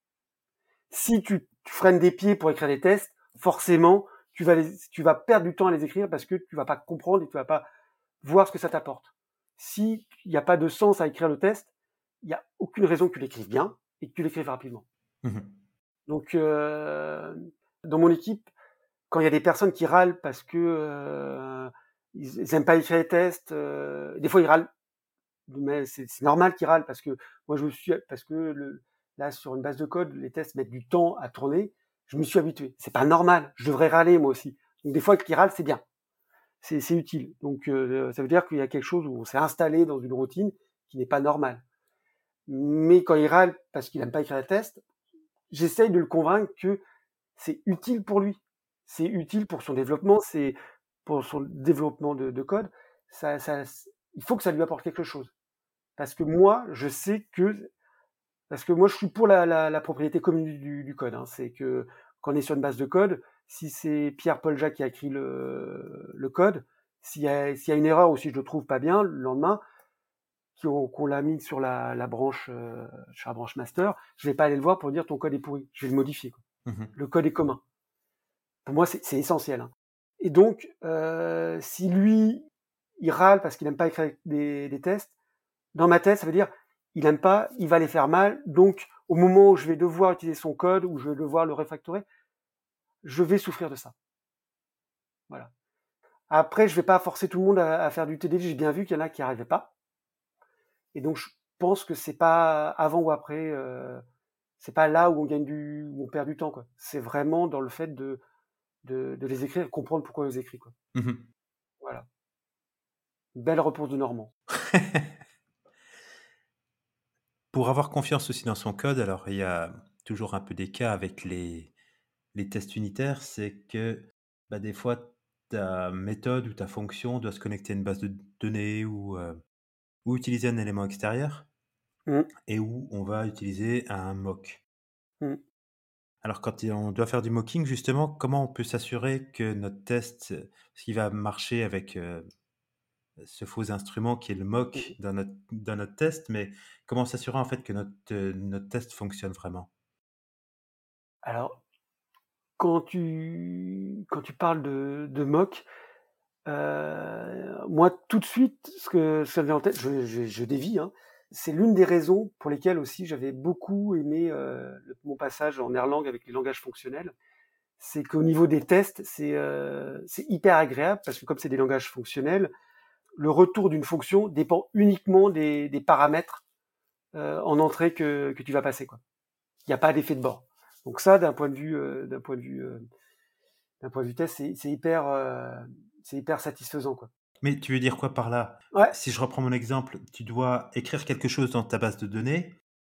Si tu, tu freines des pieds pour écrire des tests, forcément, tu vas, les, tu vas perdre du temps à les écrire parce que tu vas pas comprendre et tu vas pas voir ce que ça t'apporte. S'il n'y a pas de sens à écrire le test, il n'y a aucune raison que tu l'écrives bien et que tu l'écrives rapidement. Mhm. Donc, euh, dans mon équipe, quand il y a des personnes qui râlent parce que euh, ils, ils aiment pas écrire les tests, euh, des fois ils râlent, mais c'est, c'est normal qu'ils râlent parce que moi je me suis, parce que le, là sur une base de code, les tests mettent du temps à tourner. Je me suis habitué. C'est pas normal. Je devrais râler moi aussi. Donc des fois qu'ils râlent, c'est bien, c'est, c'est utile. Donc euh, ça veut dire qu'il y a quelque chose où on s'est installé dans une routine qui n'est pas normale. Mais quand il râle parce qu'il n'aime pas écrire les tests, j'essaye de le convaincre que c'est utile pour lui. C'est utile pour son développement, c'est pour son développement de, de code. Ça, ça, il faut que ça lui apporte quelque chose. Parce que moi, je sais que, parce que moi, je suis pour la, la, la propriété commune du, du code. Hein. C'est que quand on est sur une base de code, si c'est Pierre-Paul Jacques qui a écrit le, le code, s'il y, a, s'il y a une erreur ou si je le trouve pas bien, le lendemain, qu'on, qu'on l'a mis sur la, la branche, euh, sur la branche master, je vais pas aller le voir pour dire ton code est pourri. Je vais le modifier. Quoi. Mhm. Le code est commun. Pour moi, c'est, c'est essentiel. Hein. Et donc, euh, si lui, il râle parce qu'il n'aime pas écrire des, des tests, dans ma tête, ça veut dire, il n'aime pas, il va les faire mal, donc au moment où je vais devoir utiliser son code, ou je vais devoir le refactorer, je vais souffrir de ça. Voilà. Après, je vais pas forcer tout le monde à, à faire du T D D, j'ai bien vu qu'il y en a qui n'y arrivaient pas. Et donc, je pense que c'est pas avant ou après, euh, c'est pas là où on gagne du, où on perd du temps, quoi. C'est vraiment dans le fait de, de, de les écrire, comprendre pourquoi on les écrit, quoi. Mhm. Voilà. Belle réponse de Normand. Pour avoir confiance aussi dans son code, alors il y a toujours un peu des cas avec les, les tests unitaires, c'est que bah, des fois ta méthode ou ta fonction doit se connecter à une base de données ou, euh, ou utiliser un élément extérieur Mmh, et où on va utiliser un mock. mmh. Alors quand on doit faire du mocking, justement, comment on peut s'assurer que notre test, euh, ce qui va marcher avec, euh, ce faux instrument qui est le Mmh. mock dans notre dans notre test, mais comment s'assurer en fait que notre, heu, notre test fonctionne vraiment? Alors, quand tu quand tu parles de de mock, heu, moi tout de suite, ce que ça me vient en tête, je je je dévie, hein. C'est l'une des raisons pour lesquelles aussi j'avais beaucoup aimé, heu, le mon passage en Erlang avec les langages fonctionnels. C'est qu'au niveau des tests, c'est, heu, c'est hyper agréable parce que comme c'est des langages fonctionnels, le retour d'une fonction dépend uniquement des des paramètres, heu, en entrée que que tu vas passer, quoi. Il y a pas d'effet de bord. Donc ça, d'un point de vue, heu, d'un point de vue, heu, d'un point de vue test, c'est c'est hyper, heu, c'est hyper satisfaisant, quoi. Mais tu veux dire quoi par là? Ouais, Si je reprends mon exemple, tu dois écrire quelque chose dans ta base de données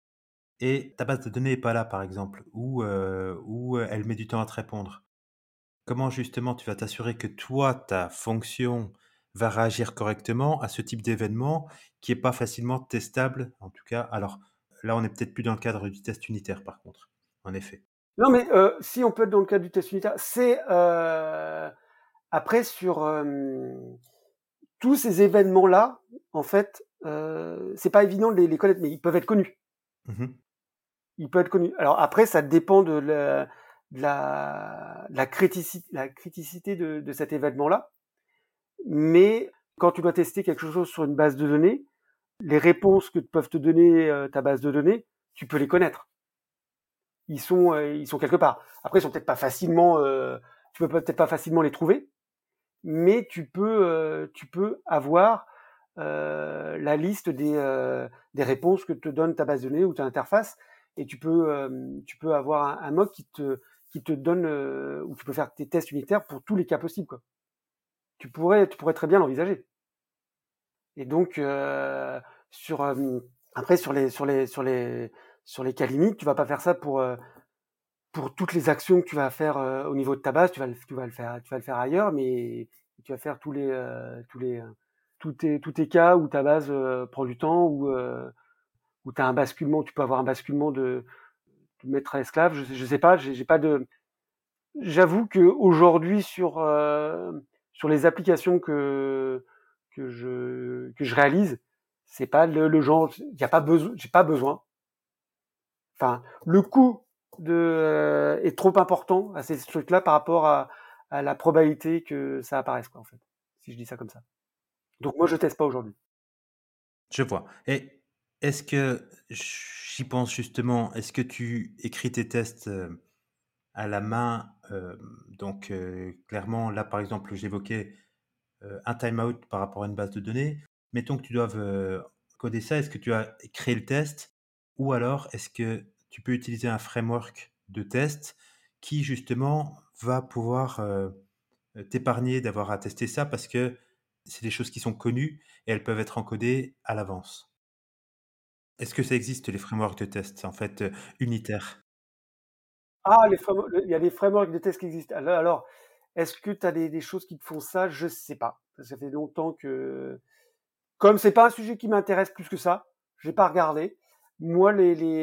et ta base de données est pas là, par exemple, ou, heu, ou, heu, elle met du temps à te répondre. Comment justement tu vas t'assurer que toi, ta fonction va réagir correctement à ce type d'événement qui est pas facilement testable? En tout cas, alors là, on est peut-être plus dans le cadre du test unitaire par contre, en effet. non, mais heu, si on peut être dans le cadre du test unitaire, c'est, heu, après sur, hem, tous ces événements-là, en fait, heu, c'est pas évident de les les connaître, mais ils peuvent être connus. Mmh. Ils peuvent être connus. Alors après, ça dépend de la de la de la criticité la criticité de de cet événement-là, mais quand tu dois tester quelque chose sur une base de données, les réponses que peuvent te donner, heu, ta base de données, tu peux les connaître. Ils sont, heu, ils sont quelque part. Après, ils sont peut-être pas facilement, heu, tu peux peut-être pas facilement les trouver, mais tu peux, heu, tu peux avoir, heu, la liste des, heu, des réponses que te donne ta base de données ou ta interface et tu peux, hem, tu peux avoir un un mock qui te qui te donne, heu, où tu peux faire tes tests unitaires pour tous les cas possibles, quoi. Tu pourrais tu pourrais très bien l'envisager et donc heu, sur, hem, après sur les sur les sur les sur les cas limites, tu vas pas faire ça pour, heu, pour toutes les actions que tu vas faire, heu, au niveau de ta base, tu vas le tu vas le faire tu vas le faire ailleurs, mais tu vas faire tous les, heu, tous les, heu, tous tes tous tes cas où ta base, heu, prend du temps, où, heu, où tu as un basculement, tu peux avoir un basculement de de maître à esclave, je sais je sais pas, j'ai j'ai pas de j'avoue qu'aujourd'hui sur, heu, sur les applications que que je que je réalise, c'est pas le le genre il y a pas besoin j'ai pas besoin. Enfin, le coût de, heu, est trop important à ces trucs-là par rapport à à la probabilité que ça apparaisse, quoi, en fait, si je dis ça comme ça. Donc moi, je teste pas aujourd'hui. Je vois et est-ce que j'y pense justement, est-ce que tu écris tes tests, heu, à la main? Hem, donc heu, clairement là, par exemple, j'évoquais heu, un time-out par rapport à une base de données. Mettons que tu doives, heu, coder ça, est-ce que tu as créé le test? Ou alors est-ce que tu peux utiliser un framework de test qui justement va pouvoir, heu, t'épargner d'avoir à tester ça parce que c'est des choses qui sont connues et elles peuvent être encodées à l'avance? Est-ce que ça existe les frameworks de test en fait, heu, unitaires? Ah, les frameworks, il y a des frameworks de tests qui existent. Al alors, est-ce que tu as des des choses qui te font ça? Je sais pas. Ça fait longtemps que comme c'est pas un sujet qui m'intéresse plus que ça, j'ai pas regardé. Moi, les les,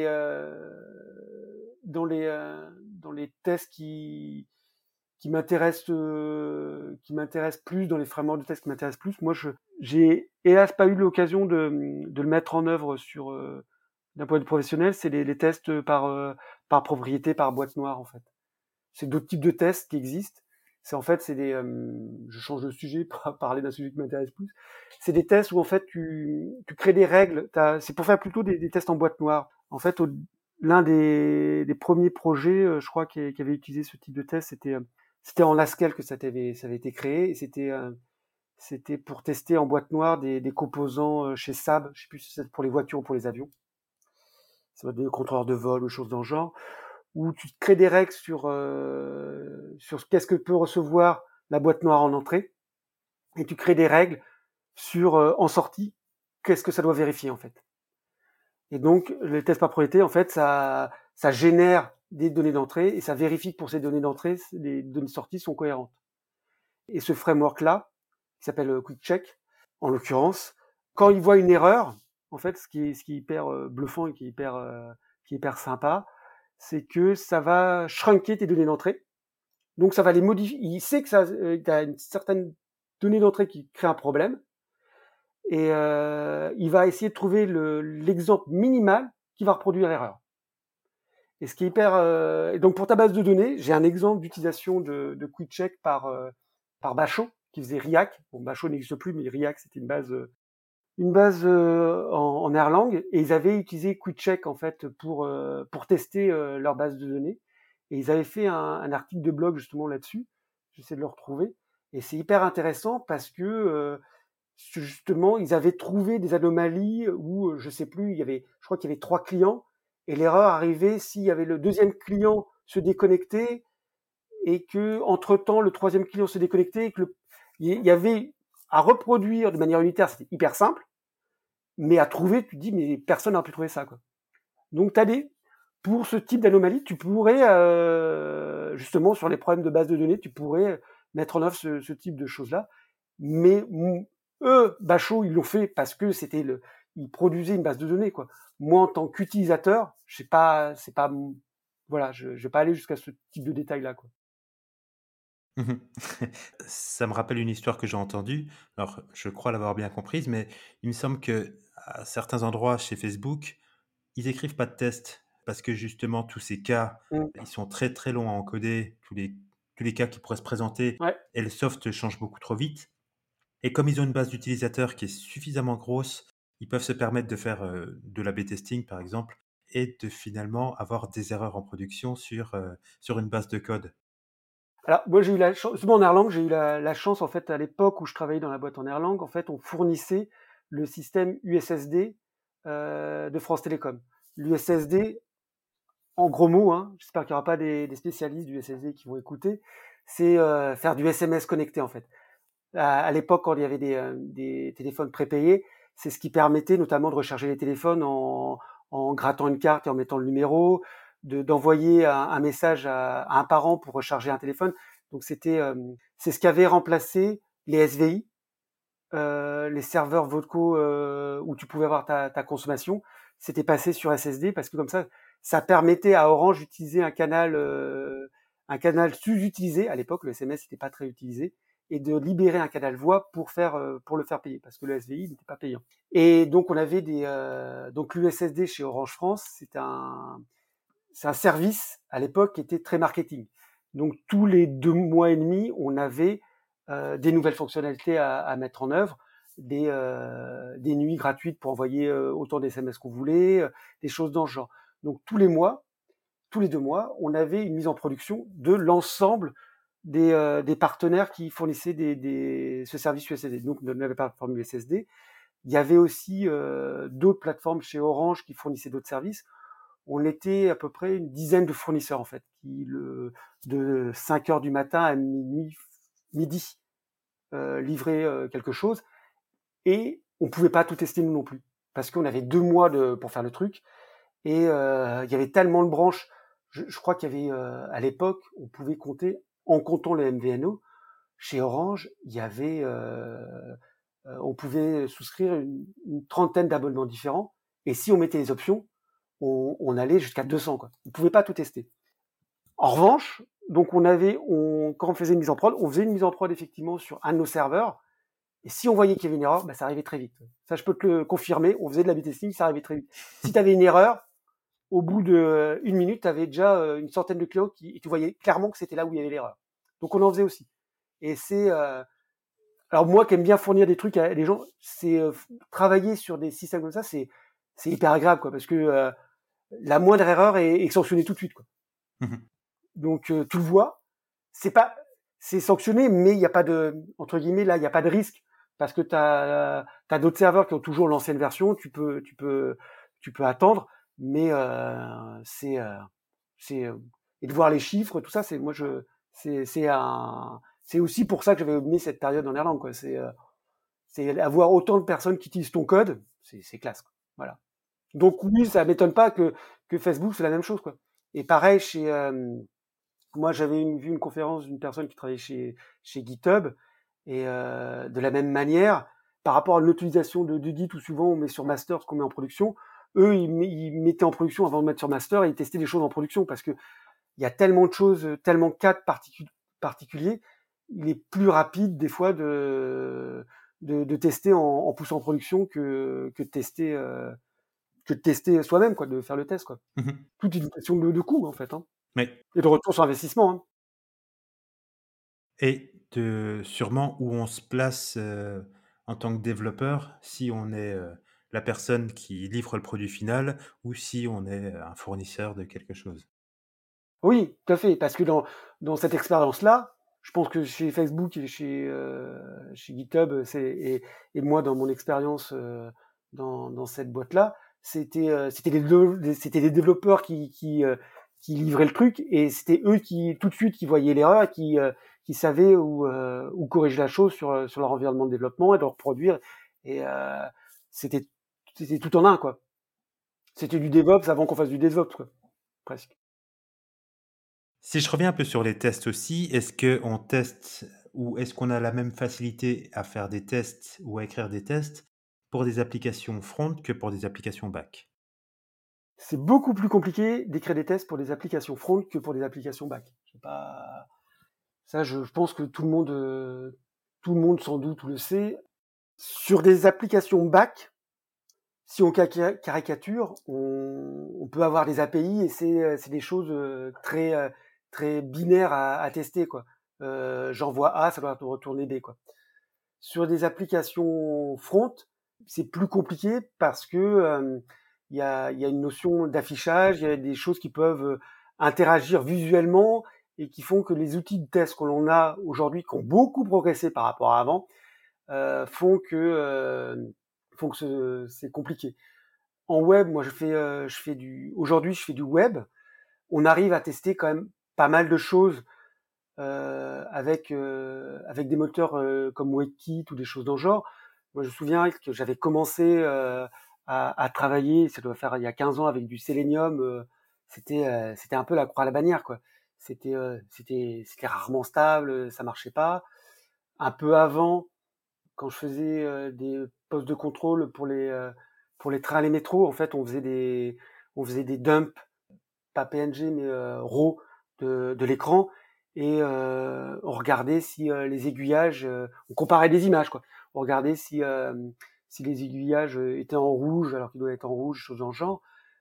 heu, dans les, heu, dans les tests qui qui m'intéressent, heu, qui m'intéressent plus, dans les frameworks de tests qui m'intéressent plus, moi je j'ai hélas pas eu l'occasion de, mmh, de le mettre en œuvre sur, heu, d'un point de vue professionnel, c'est les les tests, par, heu, par propriété, par boîte noire, en fait. C'est d'autres types de tests qui existent. C'est en fait, c'est des, hem, je change de sujet pour parler d'un sujet qui m'intéresse plus. C'est des tests où en fait tu tu crées des règles, tu c'est pour faire plutôt des des tests en boîte noire. En fait, au l'un des des premiers projets, heu, je crois qui qui avait utilisé ce type de test, c'était, heu, c'était en Haskell que ça avait ça avait été créé et c'était, heu, c'était pour tester en boîte noire des des composants, heu, chez Saab, je sais plus si c'est pour les voitures ou pour les avions. Ça va être des contrôleurs de vol ou choses dans le genre où tu crées des règles sur, euh, sur qu'est-ce que peut recevoir la boîte noire en entrée, et tu crées des règles sur euh, en sortie, qu'est-ce que ça doit vérifier en fait. Et donc les tests par propriété, en fait, ça, ça génère des données d'entrée et ça vérifie que pour ces données d'entrée, les données de sortie sont cohérentes. Et ce framework-là, qui s'appelle euh, Quick Check, en l'occurrence, quand il voit une erreur, en fait, ce qui est, ce qui est hyper euh, bluffant et qui est hyper, euh, qui est hyper sympa, c'est que ça va shrinker tes données d'entrée. Donc ça va les modifier. Il sait que ça, euh, tu as une certaine donnée d'entrée qui crée un problème. et euh, il va essayer de trouver le, l'exemple minimal qui va reproduire l'erreur. Et ce qui est hyper... Euh, et donc pour ta base de données, j'ai un exemple d'utilisation de, de QuickCheck par, euh, par Bachot, qui faisait RIAC. Bon, Bachot n'existe plus, mais RIAC, c'était une base... Euh, une base euh, en, en Erlang, et ils avaient utilisé QuickCheck en fait pour euh, pour tester euh, leur base de données, et ils avaient fait un, un article de blog justement là-dessus. J'essaie de le retrouver, et c'est hyper intéressant parce que euh, justement ils avaient trouvé des anomalies où euh, je sais plus, il y avait, je crois qu'il y avait trois clients, et l'erreur arrivait s'il y avait le deuxième client se déconnecter et que entre temps le troisième client se déconnectait, et que le, il y avait à reproduire de manière unitaire, c'était hyper simple. Mais à trouver, tu te dis, mais personne n'a pu trouver ça, quoi. Donc, t'as des, pour ce type d'anomalie, tu pourrais, euh, justement, sur les problèmes de base de données, tu pourrais mettre en œuvre ce, ce type de choses-là. Mais, eux, Bachot, ils l'ont fait parce que c'était le, ils produisaient une base de données, quoi. Moi, en tant qu'utilisateur, je sais pas, c'est pas, voilà, je, je vais pas aller jusqu'à ce type de détail-là, quoi. Mmh. Ça me rappelle une histoire que j'ai entendue. Alors, je crois l'avoir bien comprise, mais il me semble qu'à certains endroits chez Facebook, ils écrivent pas de tests parce que justement tous ces cas, Mmh. ils sont très, très longs à encoder, tous les tous les cas qui pourraient se présenter Ouais. et le soft change beaucoup trop vite, et comme ils ont une base d'utilisateurs qui est suffisamment grosse, ils peuvent se permettre de faire, heu, de l'A B testing par exemple, et de finalement avoir des erreurs en production sur, heu, sur une base de code. Alors, moi, j'ai eu la chance, en Erlang, j'ai eu la, la chance, en fait, à l'époque où je travaillais dans la boîte en Erlang, en fait, on fournissait le système U S S D euh, de France Télécom. L'U S S D, en gros mots, hein, j'espère qu'il n'y aura pas des, des spécialistes du U S S D qui vont écouter, c'est euh, faire du S M S connecté, en fait. À, à l'époque, quand il y avait des, euh, des téléphones prépayés, c'est ce qui permettait notamment de recharger les téléphones en, en grattant une carte et en mettant le numéro, de, d'envoyer un, un message à, à un parent pour recharger un téléphone. Donc c'était, euh, c'est ce qui avait remplacé les S V I, euh, les serveurs vocaux euh, où tu pouvais avoir ta, ta consommation. C'était passé sur S S D parce que comme ça, ça permettait à Orange d'utiliser un canal, euh, un canal sous-utilisé. À l'époque, le S M S n'était pas très utilisé, et de libérer un canal voix pour faire, euh, pour le faire payer, parce que le S V I n'était pas payant. Et donc on avait des, euh, donc l'U S S D chez Orange France, c'est un, c'est un service à l'époque qui était très marketing. Donc tous les deux mois et demi, on avait euh, des nouvelles fonctionnalités à, à mettre en œuvre, des, euh, des nuits gratuites pour envoyer euh, autant d'S M S qu'on voulait, euh, des choses dans ce genre. Donc tous les mois, tous les deux mois, on avait une mise en production de l'ensemble des, euh, des partenaires qui fournissaient des, des, ce service U S S D. Donc, on n'avait pas la plateforme U S S D. Il y avait aussi euh, d'autres plateformes chez Orange qui fournissaient d'autres services. On était à peu près une dizaine de fournisseurs, en fait, qui, le, de cinq heures du matin à minuit, midi, euh, livraient euh, quelque chose. Et on pouvait pas tout tester, nous non plus, parce qu'on avait deux mois de, pour faire le truc. Et euh, il y avait tellement de branches. Je, je crois qu'il y avait, euh, à l'époque, on pouvait compter, en comptant le M V N O, chez Orange, il y avait, euh, euh, on pouvait souscrire une, une trentaine d'abonnements différents. Et si on mettait les options, on, on allait jusqu'à deux cents, quoi. On pouvait pas tout tester. En revanche, donc on avait, on, quand on faisait une mise en prod, on faisait une mise en prod effectivement sur un de nos serveurs. Et si on voyait qu'il y avait une erreur, bah, ça arrivait très vite. Ça, je peux te le confirmer. On faisait de l'A B testing, ça arrivait très vite. Si tu avais une erreur, au bout de une minute, tu avais déjà une centaine de clients qui, et tu voyais clairement que c'était là où il y avait l'erreur. Donc on en faisait aussi. Et c'est, euh, alors moi qui aime bien fournir des trucs à des gens, c'est euh, travailler sur des systèmes comme ça, c'est c'est hyper agréable, quoi, parce que euh, la moindre erreur est, est sanctionnée tout de suite, quoi. Mmh. Donc euh, tu le vois, c'est pas, c'est sanctionné, mais il n'y a pas de, entre guillemets, là, il n'y a pas de risque parce que tu as, t'as d'autres serveurs qui ont toujours l'ancienne version, tu peux, tu peux, tu peux attendre, mais euh, c'est, euh, c'est, euh, et de voir les chiffres, tout ça, c'est, moi je, c'est, c'est un, c'est aussi pour ça que j'avais mis cette période en Irlande, quoi. C'est, euh, c'est avoir autant de personnes qui utilisent ton code, c'est, c'est classe, quoi. Voilà. Donc oui, ça m'étonne pas que que Facebook c'est la même chose, quoi. Et pareil chez euh, moi, j'avais une, vu une conférence d'une personne qui travaillait chez, chez GitHub, et euh, de la même manière, par rapport à l'utilisation de, de Git, où souvent on met sur master ce qu'on met en production, eux, ils, ils mettaient en production avant de mettre sur master, et ils testaient des choses en production, parce que il y a tellement de choses, tellement de cas particu- particuliers, il est plus rapide des fois de, de, de tester en, en poussant en production que, que de tester, euh, que de tester soi-même, quoi, de faire le test, quoi. Mmh. Toute une question de, de coût, en fait, hein, Mais et de retour sur investissement, hein. et de sûrement où on se place, heu, en tant que développeur, si on est, heu, la personne qui livre le produit final ou si on est, un fournisseur de quelque chose. Oui, tout à fait, parce que dans, dans cette expérience-là, je pense que chez Facebook et chez, euh, chez GitHub, c'est, et, et moi dans mon expérience euh, dans, dans cette boîte-là, c'était euh, c'était les, deux- les- c'était les développeurs qui, qui, euh, qui livraient le truc, et c'était eux qui tout de suite qui voyaient l'erreur et qui, euh, qui savaient où, euh, où corriger la chose sur, euh, sur leur environnement de développement et de le reproduire. Et euh, c'était, c'était tout en un, quoi. C'était du DevOps avant qu'on fasse du DevOps, quoi, presque. Si je reviens un peu sur les tests aussi, est-ce qu'on teste ou est-ce qu'on a la même facilité à faire des tests ou à écrire des tests pour des applications front que pour des applications back? C'est beaucoup plus compliqué d'écrire des tests pour des applications front que pour des applications back. C'est pas ça, je, je pense que tout le monde, euh, tout le monde sans doute le sait. Sur des applications back, si on ca- caricature, on, on peut avoir des A P I et c'est, euh, c'est des choses euh, très, euh, très binaires à, à tester, quoi. Euh, j'envoie A, ça doit retourner B, quoi. Sur des applications front, c'est plus compliqué parce que euh, il y, a, y a une notion d'affichage, il y a des choses qui peuvent euh, interagir visuellement et qui font que les outils de test que l'on a aujourd'hui, qui ont beaucoup progressé par rapport à avant, euh, font que, euh, font que ce- c'est compliqué. En web, moi je fais, euh, je fais du, aujourd'hui je fais du web. On arrive à tester quand même pas mal de choses euh, avec euh, avec des moteurs euh, comme WebKit ou des choses dans le genre. Moi, je me souviens que j'avais commencé euh, à, à travailler, ça doit faire il y a quinze ans, avec du Selenium. Euh, c'était euh, c'était un peu la croix à la bannière, quoi. C'était euh, c'était c'était rarement stable, ça marchait pas. Un peu avant, quand je faisais euh, des postes de contrôle pour les euh, pour les trains et les métros, en fait, on faisait des on faisait des dumps, pas P N G mais euh, RAW de, de l'écran, et euh, on regardait si euh, les aiguillages, euh, on comparait des images, quoi. On regardait si euh, si les aiguillages étaient en rouge alors qu'ils doivent être en rouge, chose dans le genre.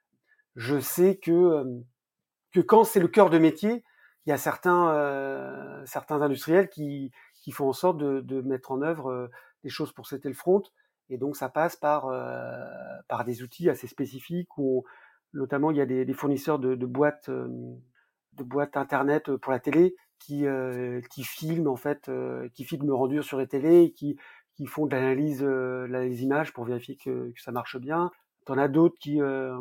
Je sais que euh, que quand c'est le cœur de métier, il y a certains euh, certains industriels qui qui font en sorte de, de mettre en œuvre euh, des choses pour setter le front, et donc ça passe par euh, par des outils assez spécifiques où on- notamment il y a des, des fournisseurs de, de boîtes euh, de boîtes internet pour la télé qui euh, qui filment en fait euh, qui filment le rendu sur les télés et qui qui font de l'analyse euh, l'analyse images pour vérifier que, que ça marche bien. T'en as d'autres qui euh,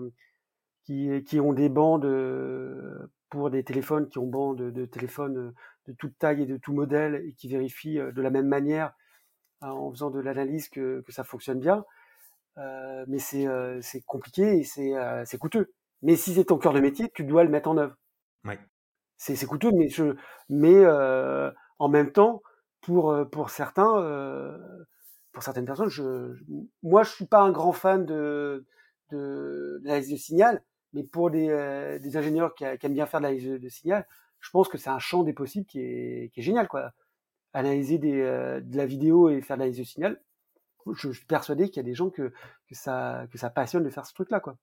qui, qui ont des bandes euh, pour des téléphones, qui ont bandes de, de téléphones euh, de toute taille et de tout modèle, et qui vérifient euh, de la même manière hein, en faisant de l'analyse que, que ça fonctionne bien. Euh, mais c'est euh, c'est compliqué et c'est euh, c'est coûteux. Mais si c'est ton cœur de métier, tu dois le mettre en œuvre. Ouais. C'est c'est coûteux, mais je mais euh, en même temps, pour euh, pour certains euh, pour certaines personnes, je, je- moi je suis pas un grand fan de de, de l'analyse de signal, mais pour des, euh, des ingénieurs qui, a- qui aiment bien faire de l'analyse de, de signal, je pense que c'est un champ des possibles qui est qui est génial, quoi. Analyser des euh, de la vidéo et faire de l'analyse de signal, je, je suis persuadé qu'il y a des gens que que ça que ça passionne de faire ce truc-là, quoi.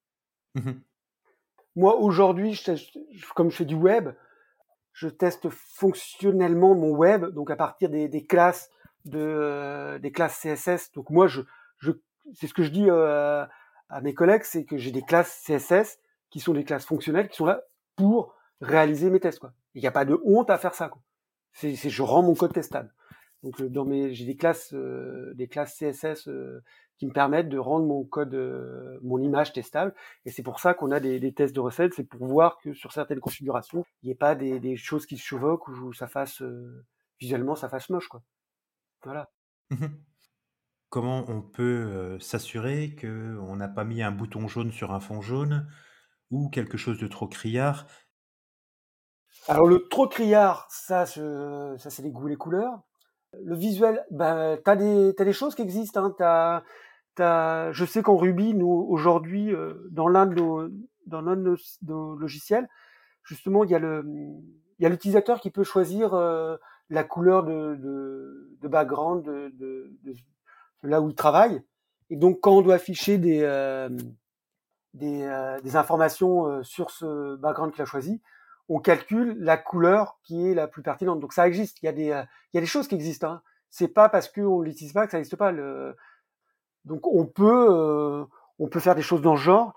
Mmh. Moi aujourd'hui, je, je- comme je fais du web, je teste fonctionnellement mon web, donc à partir des, des classes de euh, des classes C S S. Donc moi, je, je c'est ce que je dis euh, à mes collègues, c'est que j'ai des classes C S S qui sont des classes fonctionnelles qui sont là pour réaliser mes tests, quoi. Il n'y a pas de honte à faire ça, quoi. C'est, c'est je rends mon code testable. Donc euh, dans mes j'ai des classes euh, des classes C S S euh, qui me permettent de rendre mon code euh, mon image testable, et c'est pour ça qu'on a des, des tests de recettes, c'est pour voir que sur certaines configurations, il n'y ait pas des, des choses qui se chevauquent ou ça fasse euh, visuellement ça fasse moche, quoi. Voilà. Mmh. Comment on peut, heu, s'assurer qu'on n'a pas mis un bouton jaune sur un fond jaune ou quelque chose de trop criard? Alors le trop criard, ça je, ça c'est les goûts et les couleurs. Le visuel, ben t'as des t'as des choses qui existent, hein. T'as t'as je sais qu'en Ruby, nous aujourd'hui euh, dans l'un de nos dans l'un de nos, nos logiciels, justement, il y a le, il y a l'utilisateur qui peut choisir euh, la couleur de, de, de background de, de, de, de là où il travaille. Et donc, quand on doit afficher des, euh, des, euh, des informations euh, sur ce background qu'il a choisi, on calcule la couleur qui est la plus pertinente. Donc, ça existe. Il y a des, euh, il y a des choses qui existent. Hein. C'est pas parce qu'on l'utilise pas que ça n'existe pas. Le... Donc, on peut, euh, on peut faire des choses dans ce genre.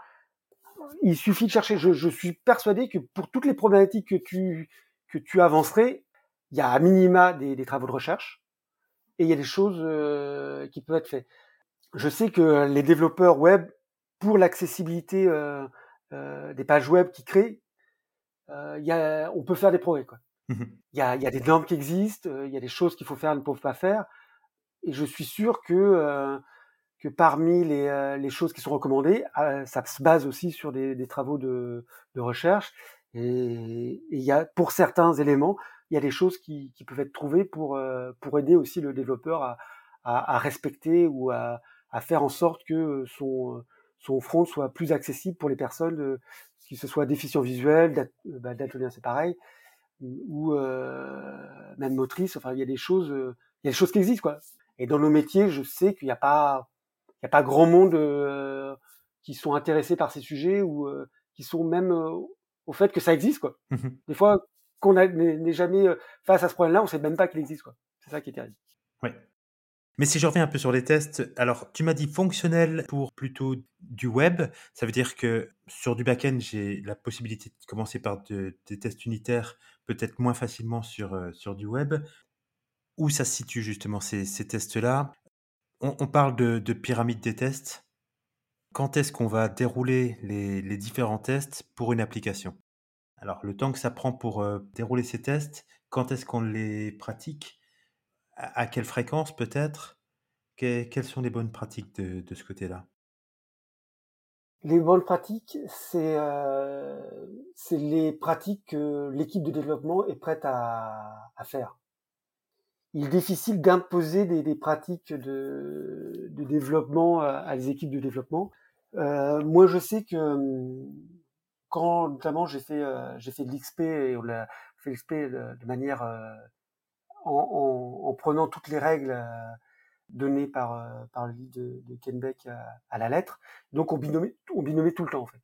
Il suffit de chercher. Je, je suis persuadé que pour toutes les problématiques que tu, que tu avancerais, il y a à minima des, des travaux de recherche et il y a des choses euh, qui peuvent être faites. Je sais que les développeurs web, pour l'accessibilité euh, euh, des pages web qu'ils créent, euh, y a, on peut faire des progrès. Quoi. Mmh. Il y a, y a des normes qui existent, il euh, y a des choses qu'il faut faire, ne peuvent pas faire. Et je suis sûr que, euh, que parmi les, euh, les choses qui sont recommandées, euh, ça se base aussi sur des, des travaux de, de recherche. Et il y a, pour certains éléments, il y a des choses qui, qui peuvent être trouvées pour, euh, pour aider aussi le développeur à, à, à respecter ou à, à faire en sorte que son, son front soit plus accessible pour les personnes, euh, que ce soit déficients visuels, dat, bah, daltonien c'est pareil, ou euh, même motrices. Enfin, il y a des choses, euh, il y a des choses qui existent, quoi. Et dans nos métiers, je sais qu'il n'y a pas, il y a pas grand monde euh, qui sont intéressés par ces sujets ou euh, qui sont même euh, au fait que ça existe, quoi. Mmh. Des fois, qu'on n'est jamais face à ce problème-là, on sait même pas qu'il existe, quoi. C'est ça qui est terrible. Ouais. Mais si je reviens un peu sur les tests, alors tu m'as dit fonctionnel pour plutôt du web. Ça veut dire que sur du back-end, j'ai la possibilité de commencer par de, des tests unitaires, peut-être moins facilement sur, euh, sur du web. Où ça se situe justement ces, ces tests-là? on, on parle de, de pyramide des tests. Quand est-ce qu'on va dérouler les, les différents tests pour une application? Alors le temps que ça prend pour euh, dérouler ces tests, quand est-ce qu'on les pratique? À, à quelle fréquence peut-être? Que- quelles sont les bonnes pratiques de, de ce côté-là? Les bonnes pratiques, c'est euh, c'est les pratiques que l'équipe de développement est prête à, à faire. Il est difficile d'imposer des, des pratiques de, de développement à, à des équipes de développement. Euh, moi, je sais que quand notamment j'ai fait euh, j'ai fait de l'X P et on a fait l'X P de, de manière euh, en, en, en prenant toutes les règles euh, données par euh, par le livre de, de Ken Beck à, à la lettre. Donc on binomait on binomait tout le temps en fait.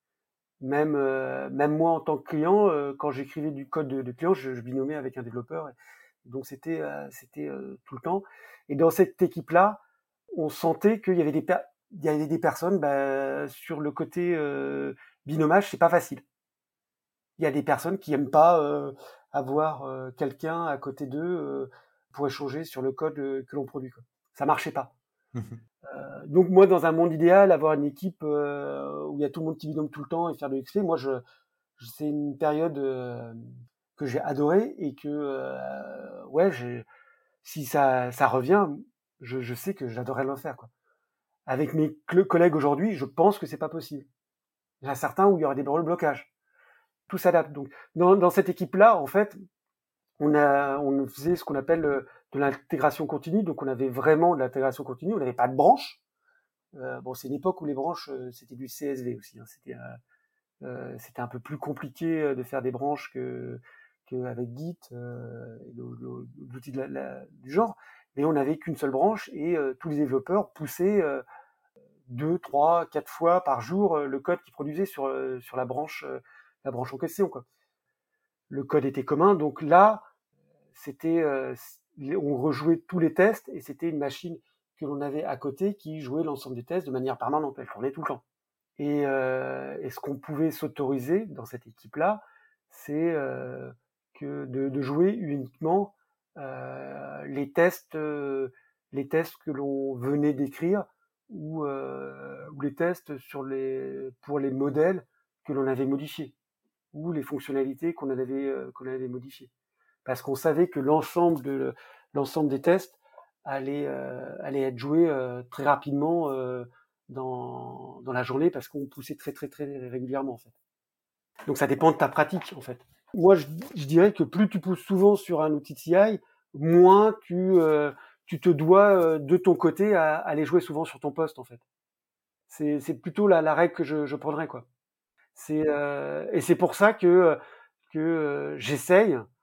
Même euh, même moi en tant que client, euh, quand j'écrivais du code de, de client, je, je binomais avec un développeur. Et, donc c'était euh, c'était euh, tout le temps. Et dans cette équipe-là, on sentait qu'il y avait des per- il y avait des personnes bah, sur le côté euh, binomage, c'est pas facile. Il y a des personnes qui aiment pas euh, avoir euh, quelqu'un à côté d'eux euh, pour échanger sur le code euh, que l'on produit. Quoi. Ça marchait pas. Mhm. Euh, donc moi, dans un monde idéal, avoir une équipe euh, où il y a tout le monde qui binôme tout le temps et faire de l'X P, moi, je, je c'est une période euh, que j'ai adorée et que euh, ouais, j'ai, si ça, ça revient, je, je sais que j'adorerais le faire. Quoi. Avec mes cl- collègues aujourd'hui, je pense que c'est pas possible. Il y en a certains où il y aura des blocages. Tout s'adapte. Donc dans, dans cette équipe-là, en fait, on a, on faisait ce qu'on appelle euh, de l'intégration continue. Donc on avait vraiment de l'intégration continue. On n'avait pas de branche. Euh, bon, c'est une époque où les branches, euh, c'était du C S V aussi. Hein. C'était, euh, euh, c'était un peu plus compliqué euh, de faire des branches que qu'avec Git euh, et l'outil de la, la, du genre. Mais on n'avait qu'une seule branche et euh, tous les développeurs poussaient euh, deux, trois, quatre fois par jour euh, le code qu'ils produisaient sur euh, sur la branche euh, la branche en question. Quoi. Le code était commun, donc là, c'était euh, on rejouait tous les tests et c'était une machine que l'on avait à côté qui jouait l'ensemble des tests de manière permanente. Elle tournait tout le temps. Et, euh, et ce qu'on pouvait s'autoriser dans cette équipe-là, c'est euh, que de, de jouer uniquement euh, les tests, euh, les tests que l'on venait d'écrire ou, euh, ou les tests sur les pour les modèles que l'on avait modifiés ou les fonctionnalités qu'on avait euh, qu'on avait modifiées. Parce qu'on savait que l'ensemble de l'ensemble des tests allait euh, allait être joué euh, très rapidement euh, dans dans la journée parce qu'on poussait très très très régulièrement en fait. Donc ça dépend de ta pratique en fait. Moi je, je dirais que plus tu pousses souvent sur un outil de C I, moins tu euh, tu te dois euh, de ton côté à, à aller jouer souvent sur ton poste en fait. C'est c'est plutôt la, la règle que je, je prendrais quoi. C'est euh, et c'est pour ça que que euh, j'essaye